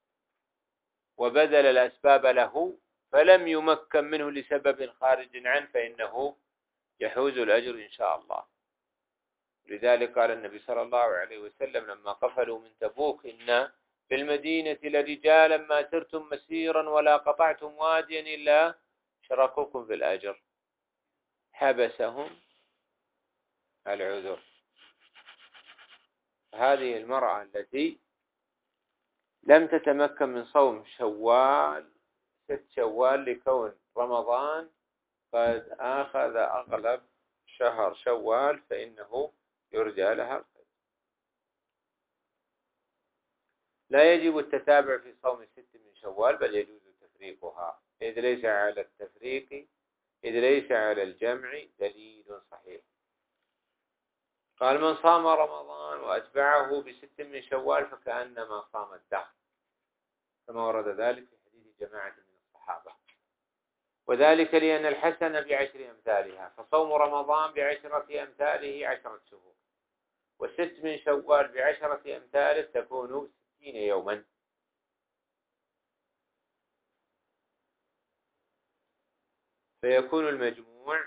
وبذل الأسباب له فلم يمكن منه لسبب خارج عنه فإنه يحوز الأجر إن شاء الله. لذلك قال النبي صلى الله عليه وسلم لما قفلوا من تبوك: إن في المدينة لرجالا ما سرتم مسيرا ولا قطعتم واديا إلا شركوكم في الأجر، حبسهم العذر. هذه المرأة التي لم تتمكن من صوم شوال ست شوال لكون رمضان قد أخذ أغلب شهر شوال فإنه يرجى لها الخير. لا يجب التتابع في صوم ست من شوال، بل يجوز تفريقها، إذ ليس على التفريق إذ ليس على الجمع دليل صحيح. قال: من صام رمضان وأتبعه بست من شوال فكأنما صام الدهر، كما ورد ذلك في حديث جماعة من الصحابة، وذلك لأن الحسنة بعشر أمثالها، فصوم رمضان بعشرة أمثاله عشرة شهور، وست من شوال بعشرة أمثاله تكون ستين يوما. فيكون المجموع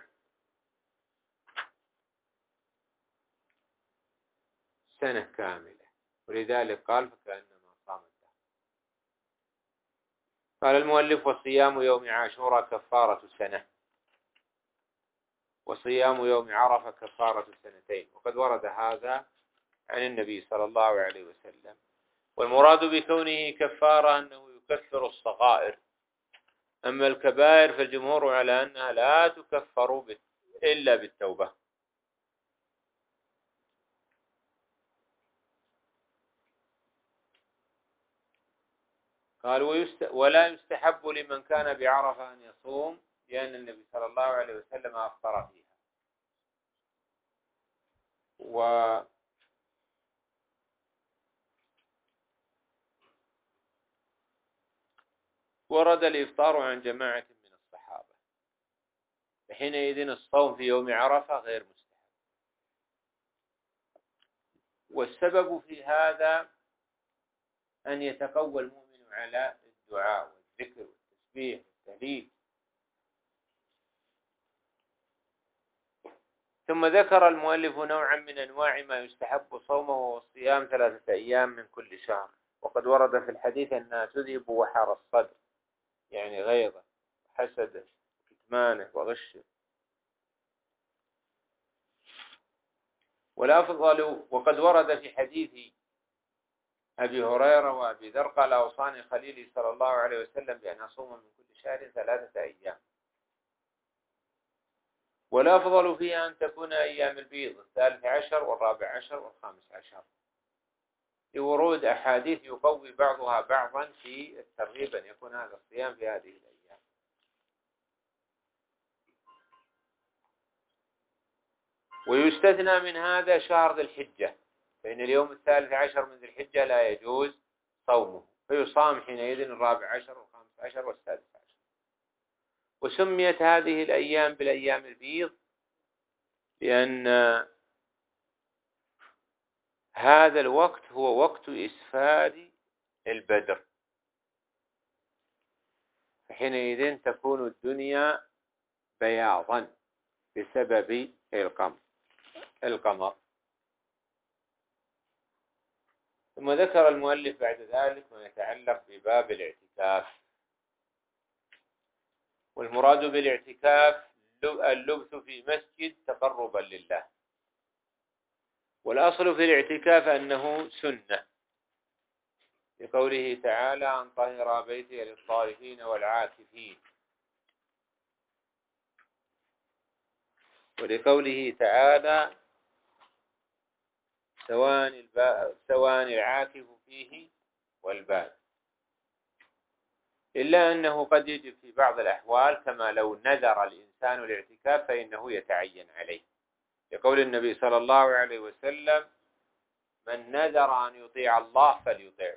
سنة كاملة، ولذلك قال فكأنما صام الدهر. قال المؤلف: وصيام يوم عاشوراء كفارة سنة، وصيام يوم عرفة كفارة سنتين. وقد ورد هذا عن النبي صلى الله عليه وسلم. والمراد بكونه كفارة أنه يكفر الصغائر، أما الكبائر فالجمهور على أنها لا تكفر إلا بالتوبة. قال: ويست... ولا يستحب لمن كان بعرفة أن يصوم، لأن النبي صلى الله عليه وسلم أفطر فيها. و ورد الإفطار عن جماعة من الصحابة، فحينئذ الصوم في يوم عرفة غير مستحب. والسبب في هذا أن يتقوى المؤمن على الدعاء والذكر والتسبيح والتهليل. ثم ذكر المؤلف نوعا من أنواع ما يستحب صومه والصيام ثلاثة أيام من كل شهر. وقد ورد في الحديث أنها تذهب وحر الصدر، يعني غيظه وحسده وكتمانه وغشه. والأفضل، وقد ورد في حديث أبي هريرة وأبي ذر قال: أوصاني خليلي صلى الله عليه وسلم بأن أصوم من كل شهر ثلاثة أيام. والأفضل فيها أن تكون أيام البيض، الثالث عشر والرابع عشر والخامس عشر، لورود أحاديث يقوي بعضها بعضا في الترغيب أن يكون هذا الصيام في هذه الأيام. ويستثنى من هذا شهر ذي الحجة، فإن اليوم الثالث عشر من ذي الحجة لا يجوز صومه، فيصام حينئذ الرابع عشر والخامس عشر والسادس عشر. وسميت هذه الأيام بالأيام البيض لأن هذا الوقت هو وقت إسفار البدر، فحينئذ تكون الدنيا بياضا بسبب القمر القمر ثم ذكر المؤلف بعد ذلك ما يتعلق بباب الاعتكاف. والمراد بالاعتكاف اللبث في مسجد تقربا لله. والأصل في الاعتكاف أنه سنة، لقوله تعالى: أن طهر بيتي للطائفين والعاكفين، ولقوله تعالى: سواء العاكف فيه والباد. إلا أنه قد يجب في بعض الأحوال، كما لو نذر الإنسان الاعتكاف فإنه يتعين عليه، لقول النبي صلى الله عليه وسلم: من نذر أن يطيع الله فليطيعه.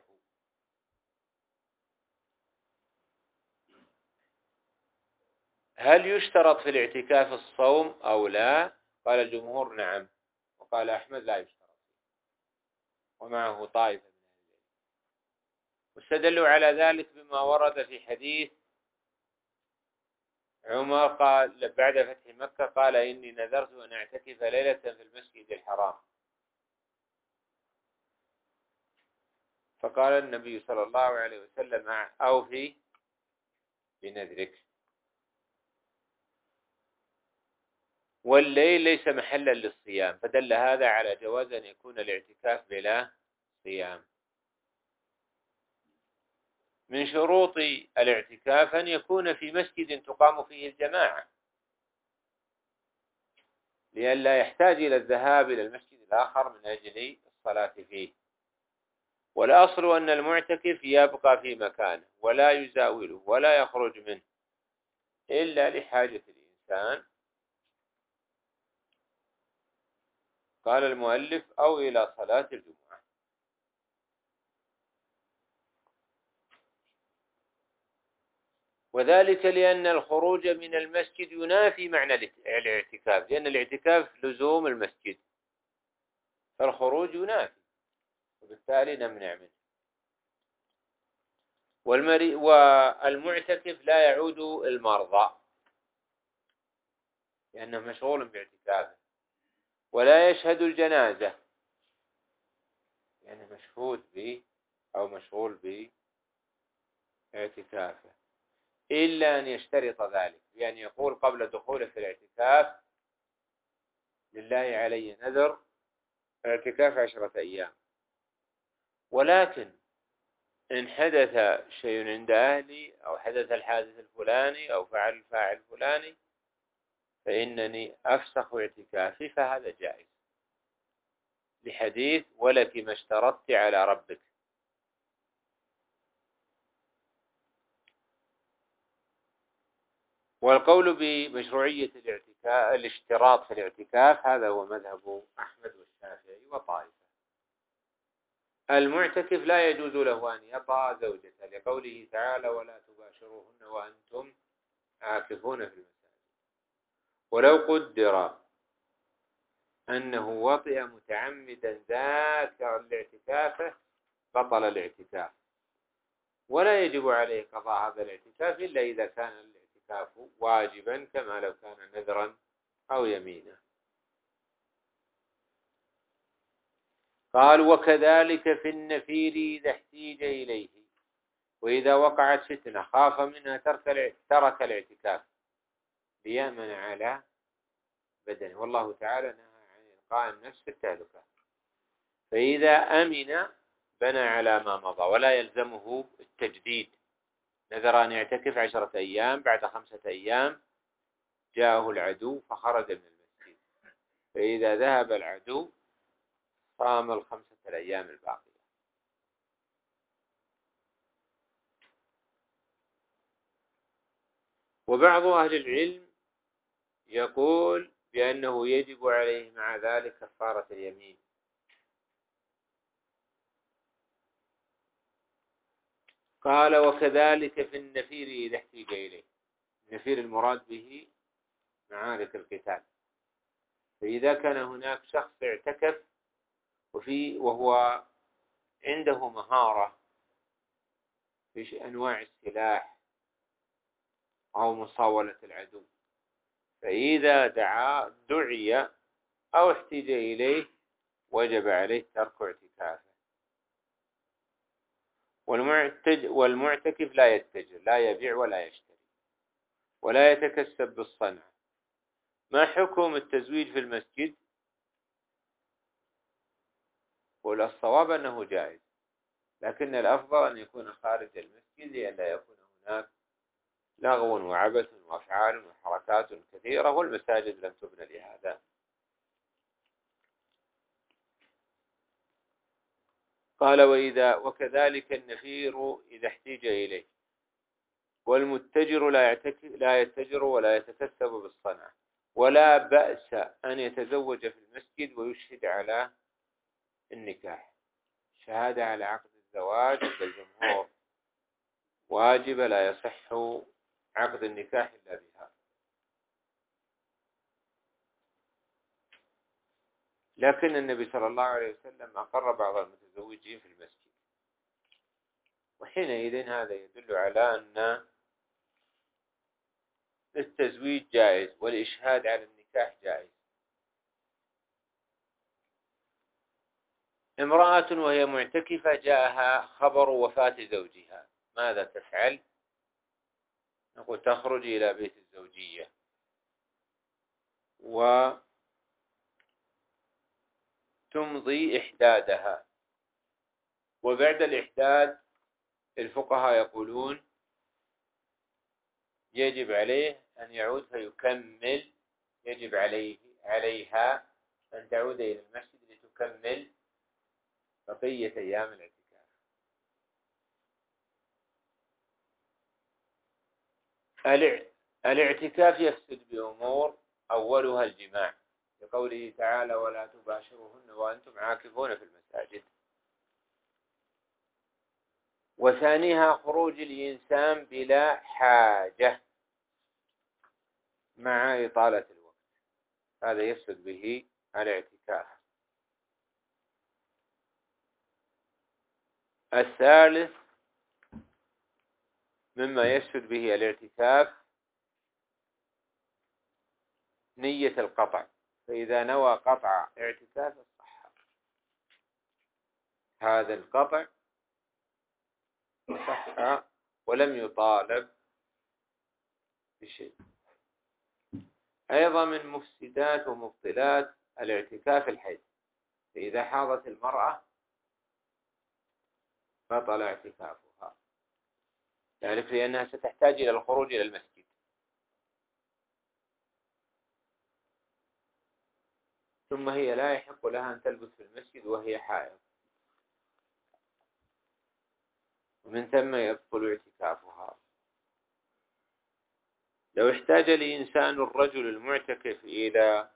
هل يشترط في الاعتكاف الصوم أو لا؟ قال الجمهور نعم، وقال أحمد لا يشترط، ومعه طائفة من أهل العلم. واستدلوا على ذلك بما ورد في حديث عمر قال بعد فتح مكة: قال: إني نذرت أن أعتكف ليلة في المسجد الحرام. فقال النبي صلى الله عليه وسلم: أوفي بنذرك. والليل ليس محلا للصيام، فدل هذا على جواز أن يكون الاعتكاف بلا صيام. من شروط الاعتكاف أن يكون في مسجد تقام فيه الجماعة، لئلا يحتاج إلى الذهاب إلى المسجد الآخر من أجل الصلاة فيه. والأصل أن المعتكف يبقى في مكانه ولا يزاوله ولا يخرج منه إلا لحاجة الإنسان، قال المؤلف، أو إلى صلاة الجمعة. وذلك لأن الخروج من المسجد ينافي معنى الاعتكاف، لأن الاعتكاف لزوم المسجد، فالخروج ينافي، وبالتالي نمنع منه. والمعتكف لا يعود المرضى، لأنه مشغول باعتكافه. ولا يشهد الجنازة يعني مشهود به أو مشغول باعتكافه، إلا أن يشترط ذلك بأن يقول قبل دخوله في الاعتكاف لله علي نذر اعتكاف عشرة أيام، ولكن إن حدث شيء عند أهلي أو حدث الحادث الفلاني أو فعل الفاعل الفلاني فإنني أفسخ اعتكافي، فهذا جائز لحديث ولك ما اشترطت على ربك. والقول بمشروعية الاعتكاف الاشتراط في الاعتكاف هذا هو مذهب أحمد والشافعي وطائفة. المعتكف لا يجوز له أن يطأ زوجته لقوله تعالى ولا تباشروهن وأنتم عاكفون في المساجد. ولو قدر أنه وطئ متعمدا ذاكرا لاعتكافه بطل الاعتكاف، ولا يجب عليه قضاء هذا الاعتكاف إلا إذا كان الاعتكاف واجبا كما لو كان نذرا أو يمينا. قال وكذلك في النفير إذا احتيج إليه، وإذا وقعت فتنة خاف منها ترك ترك الاعتكاف ليأمن على بدنه، والله تعالى نهى عن إلقاء النفس في التهلكة. فإذا أمن بنى على ما مضى ولا يلزمه التجديد. نذر أن يعتكف عشرة أيام، بعد خمسة أيام جاءه العدو فخرج من المسجد، فإذا ذهب العدو صام الخمسة الأيام الباقية. وبعض أهل العلم يقول بأنه يجب عليه مع ذلك كفارة اليمين. قال وكذلك في النفير إذا احتيج إليه. النفير المراد به معارك القتال. فإذا كان هناك شخص اعتكف وفي وهو عنده مهارة في أنواع السلاح أو مصاولة العدو، فإذا دعا دعي أو احتيج إليه وجب عليه ترك اعتكافه. والمعتكف لا يتجر، لا يبيع ولا يشتري ولا يتكسب بالصنعة. ما حكم التزويج في المسجد؟ والصواب أنه جائز، لكن الأفضل أن يكون خارج المسجد لئلا يكون هناك لغو وعبث وأفعال وحركات كثيرة، والمساجد لم تبنى لهذا. قال وإذا وكذلك النفير إذا احتيج إليه. والمتجر لا لا يتجر ولا يتكسب بالصنعة، ولا بأس أن يتزوج في المسجد ويشهد على النكاح. شهادة على عقد الزواج عند الجمهور واجب، لا يصح عقد النكاح إلا بها. لكن النبي صلى الله عليه وسلم أقر بعض المتزوجين في المسجد، وحينئذ هذا يدل على أن التزويج جائز والإشهاد على النكاح جائز. امرأة وهي معتكفة جاءها خبر وفاة زوجها، ماذا تفعل؟ نقول تخرج إلى بيت الزوجية وتمضي إحدادها، وبعد الإحداد الفقهاء يقولون يجب عليه أن يعود فيكمل، يجب عليه عليها أن تعود إلى المسجد لتكمل بقية أيام الاعتكاف. الاعتكاف يفسد بأمور، أولها الجماع لقوله تعالى ولا تباشروهن وأنتم عاكفون في المساجد، وثانيها خروج الإنسان بلا حاجة مع إطالة الوقت، هذا يفسد به الاعتكاف. الثالث مما يفسد به الاعتكاف نية القطع، فإذا نوى قطع اعتكاف صح هذا القطع صح ولم يطالب بشيء. أيضا من مفسدات ومبطلات الاعتكاف الحيض، فإذا حاضت المرأة بطل اعتكافها، ذلك لأنها ستحتاج إلى الخروج إلى المسجد، ثم هي لا يحق لها أن تلبث في المسجد وهي حائض، ومن ثم يبطل اعتكافها. لو احتاج الإنسان الرجل المعتكف إلى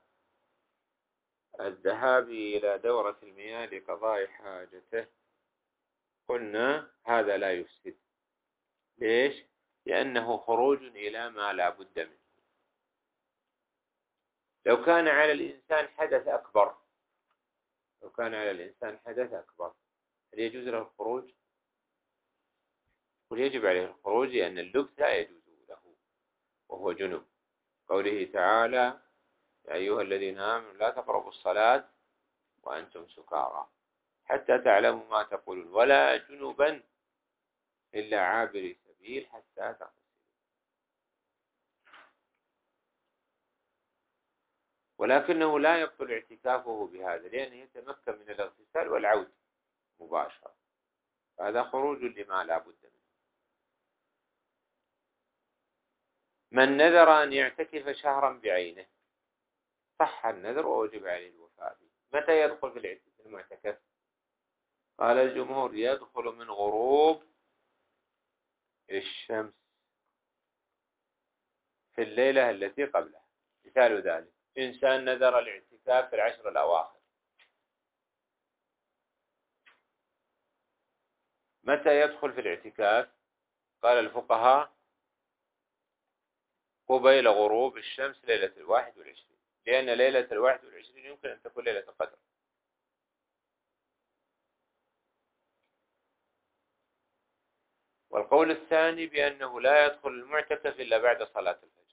الذهاب إلى دورة المياه لقضاء حاجته قلنا هذا لا يفسد. ليش؟ لأنه خروج إلى ما لا بد منه. لو كان على الإنسان حدث أكبر لو كان على الإنسان حدث أكبر هل يجوز له الخروج؟ ويجب عليه الخروج لأن اللبس لا يجوز له وهو جنب، قوله تعالى يا أيها الذين آمنوا لا تقربوا الصلاة وأنتم سكارى حتى تعلموا ما تقولون ولا جنبا إلا عابري سبيل حتى تغتسلوا. ولكنه لا يبطل اعتكافه بهذا لأنه يتمكن من الاغتسال والعود مباشرة، هذا خروج لما لا بد منه. من نذر أن يعتكف شهرا بعينه صح النذر ووجب عليه الوفاء به. متى يدخل في المعتكف؟ قال الجمهور يدخل من غروب الشمس في الليلة التي قبلها. مثال ذلك إنسان نذر الاعتكاف في العشر الأواخر، متى يدخل في الاعتكاف؟ قال الفقهاء قبيل غروب الشمس ليلة الواحد والعشرين، لأن ليلة الواحد والعشرين يمكن أن تكون ليلة القدر. والقول الثاني بأنه لا يدخل المعتكف إلا بعد صلاة الفجر،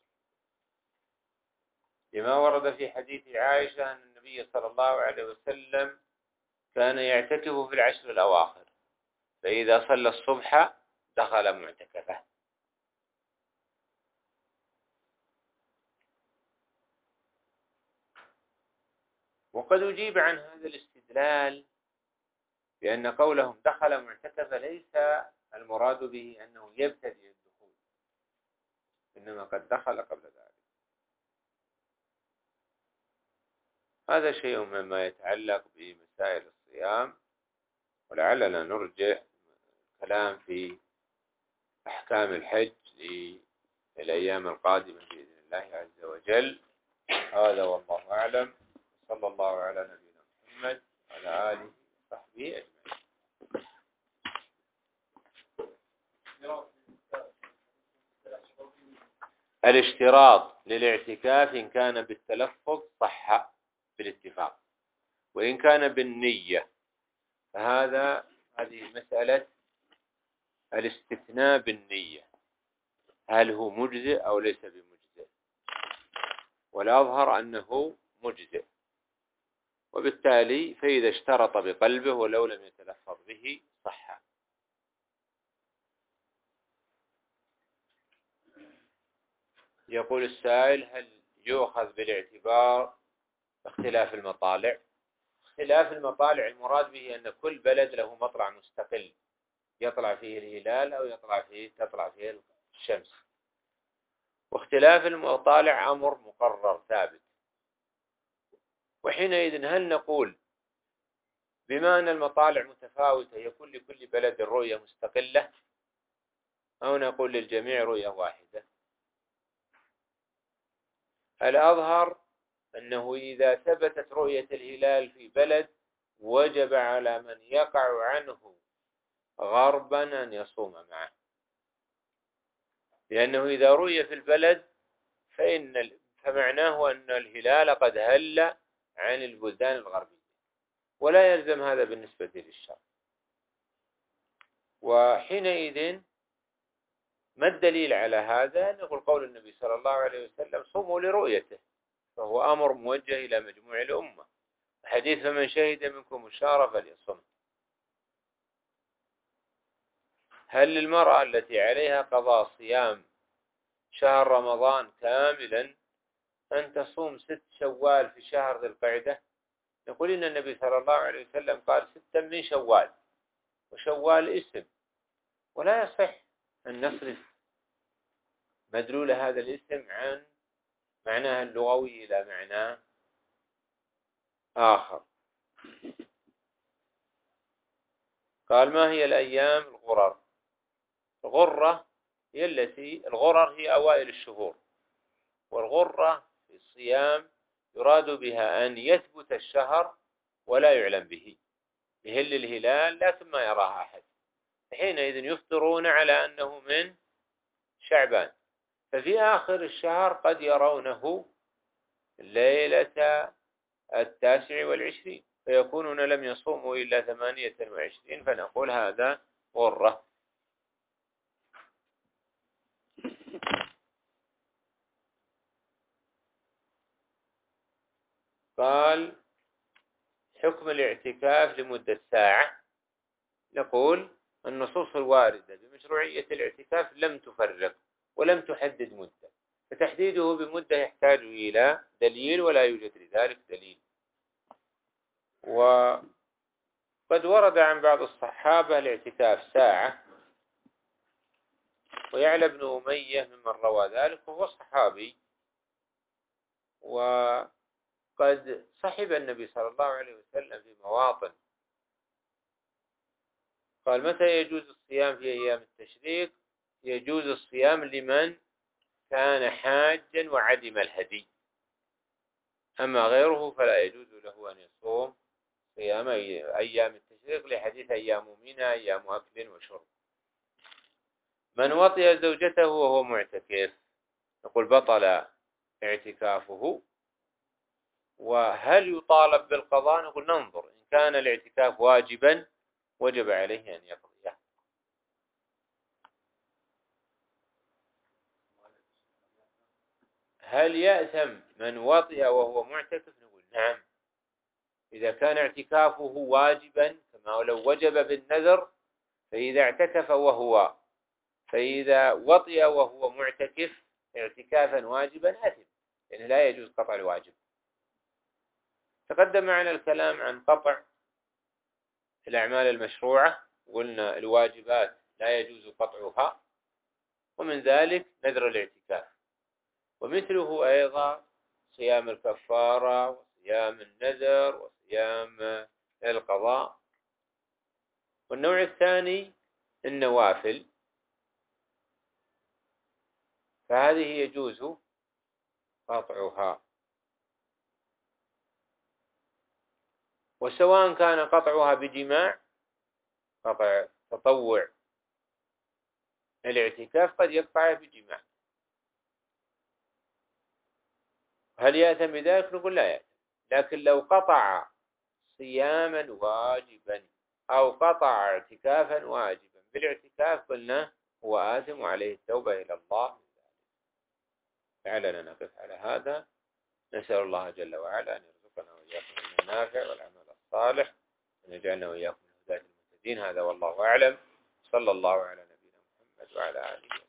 لما ورد في حديث عائشة أن النبي صلى الله عليه وسلم كان يعتكف في العشر الأواخر، فإذا صلى الصبح دخل معتكفه. وقد أجيب عن هذا الاستدلال بأن قولهم دخل معتكف ليس المراد به أنه يبتدئ الدخول، إنما قد دخل قبل ذلك. هذا شيء مما يتعلق بمسائل الصيام، ولعلنا نرجع الكلام في أحكام الحج للأيام القادمة بإذن الله عز وجل. هذا والله أعلم، صلى الله على نبينا محمد وعلى آله وصحبه أجمعين. الاشتراط للاعتكاف إن كان بالتلفظ صح بالاتفاق، وإن كان بالنية فهذا هذه مسألة الاستثناء بالنية، هل هو مجزئ أو ليس بمجزئ؟ والأظهر أنه مجزئ، وبالتالي فإذا اشترط بقلبه ولو لم يتلفظ به صح. يقول السائل هل يؤخذ بالاعتبار اختلاف المطالع؟ اختلاف المطالع المراد به أن كل بلد له مطلع مستقل يطلع فيه الهلال أو يطلع فيه تطلع فيه الشمس، واختلاف المطالع أمر مقرر ثابت. وحينئذ هل نقول بما أن المطالع متفاوتة يكون لكل بلد رؤية مستقلة، أو نقول للجميع رؤية واحدة؟ الأظهر أنه إذا ثبتت رؤية الهلال في بلد وجب على من يقع عنه غربا أن يصوم معه، لأنه إذا رؤي في البلد فإن فمعناه أن الهلال قد هل عن البلدان الغربية، ولا يلزم هذا بالنسبة للشرق. وحينئذ ما الدليل على هذا؟ نقول قول النبي صلى الله عليه وسلم صوموا لرؤيته، فهو أمر موجه إلى مجموع الأمة. حديث فمن شهد منكم الشهر فليصم. هل للمرأة التي عليها قضاء صيام شهر رمضان كاملا أن تصوم ست شوال في شهر ذي القعدة؟ يقول إن النبي صلى الله عليه وسلم قال ستا من شوال، وشوال اسم، ولا يصح أن نصرف مدلول هذا الاسم عن معناه اللغوي إلى معنى آخر. قال ما هي الأيام الغرر؟ الغرة هي التي الغرر هي أوائل الشهور، والغرة في الصيام يراد بها أن يثبت الشهر ولا يعلم به، يهل الهلال لكن ما يراه أحد، حينئذ يفطرون على أنه من شعبان، ففي آخر الشهر قد يرونه ليلة التاسع والعشرين فيكونون لم يصوموا إلا ثمانية وعشرين، فنقول هذا غرة. قال حكم الاعتكاف لمدة ساعة. نقول النصوص الواردة بمشروعية الاعتكاف لم تفرق ولم تحدد مدة، فتحديده بمدة يحتاج إلى دليل ولا يوجد لذلك دليل. وقد ورد عن بعض الصحابة الاعتكاف ساعة، ويعلى بن أمية ممن روى ذلك وهو صحابي، وقد صحب النبي صلى الله عليه وسلم في مواطن. قال متى يجوز الصيام في أيام التشريق؟ يجوز الصيام لمن كان حاجا وعدم الهدي، أما غيره فلا يجوز له أن يصوم صيام أيام التشريق لحديث أيام منى أيام أكل وشرب. من وطئ زوجته وهو معتكف نقول بطل اعتكافه. وهل يطالب بالقضاء؟ نقول ننظر، إن كان الاعتكاف واجبا وجب عليه أن يقضيه. هل يأثم من وطئ وهو معتكف؟ نقول نعم، إذا كان اعتكافه واجبا كما لو وجب بالنذر، فإذا اعتكف وهو فإذا وطئ وهو معتكف اعتكافا واجبا أثم، لأنه لا يجوز قطع الواجب. تقدم معنا الكلام عن قطع الأعمال المشروعة، قلنا الواجبات لا يجوز قطعها، ومن ذلك نذر الاعتكاف، ومثله أيضا صيام الكفارة وصيام النذر وصيام القضاء. والنوع الثاني النوافل، فهذه يجوز قطعها، وسواء كان قطعها بجماع، قطع تطوع الاعتكاف قد يقطعها بجماع. هل يأثم بذلك؟ نقول لا يأثم، لكن لو قطع صياما واجبا أو قطع اعتكافا واجبا بالاعتكاف قلنا هو آثم وعليه التوبة إلى الله. لعلنا نقف على هذا. نسأل الله جل وعلا أن يرزقنا وإياكم النافع والعمل الصالح، أن يجعلنا وإياكم من هداة المهتدين. هذا والله أعلم. صلى الله على نبينا محمد وعلى آله وسلم.